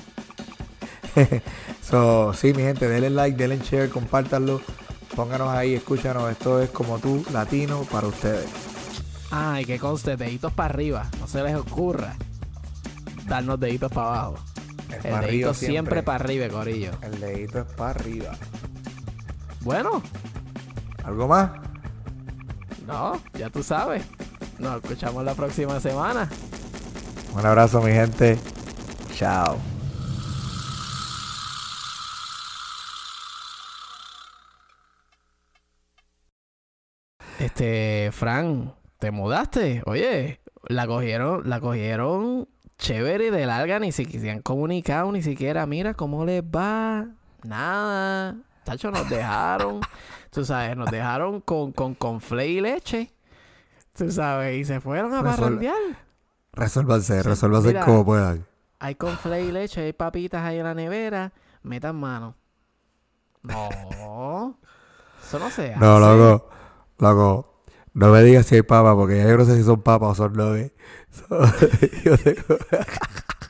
So, sí, mi gente, denle like, denle share, compártanlo. Pónganos ahí, escúchanos. Esto es Como Tú, Latino, para ustedes. Ay, que conste, deditos para arriba. No se les ocurra darnos deditos para abajo. Es El pa' dedito arriba siempre, siempre. para arriba, corillo. El dedito es para arriba. Bueno, ¿Algo más? no, ya tú sabes. Nos escuchamos la próxima semana. Un abrazo, mi gente. Chao. Este, Fran, ¿te mudaste? Oye, la cogieron, la cogieron chévere y de larga, ni siquiera se han comunicado, ni siquiera, mira cómo les va. Nada. Tacho, nos dejaron, tú sabes, nos dejaron con, con, con flake y leche. Tú sabes, y se fueron a Resol- parrandear. Resuélvanse, resuélvanse Mira. como puedan. Hay con flake y leche, hay papitas ahí en la nevera, metan mano. No, eso no se hace. No, loco. Loco. No me digas si hay papas, porque ya yo no sé si son papas o son nuggets. So, yo tengo...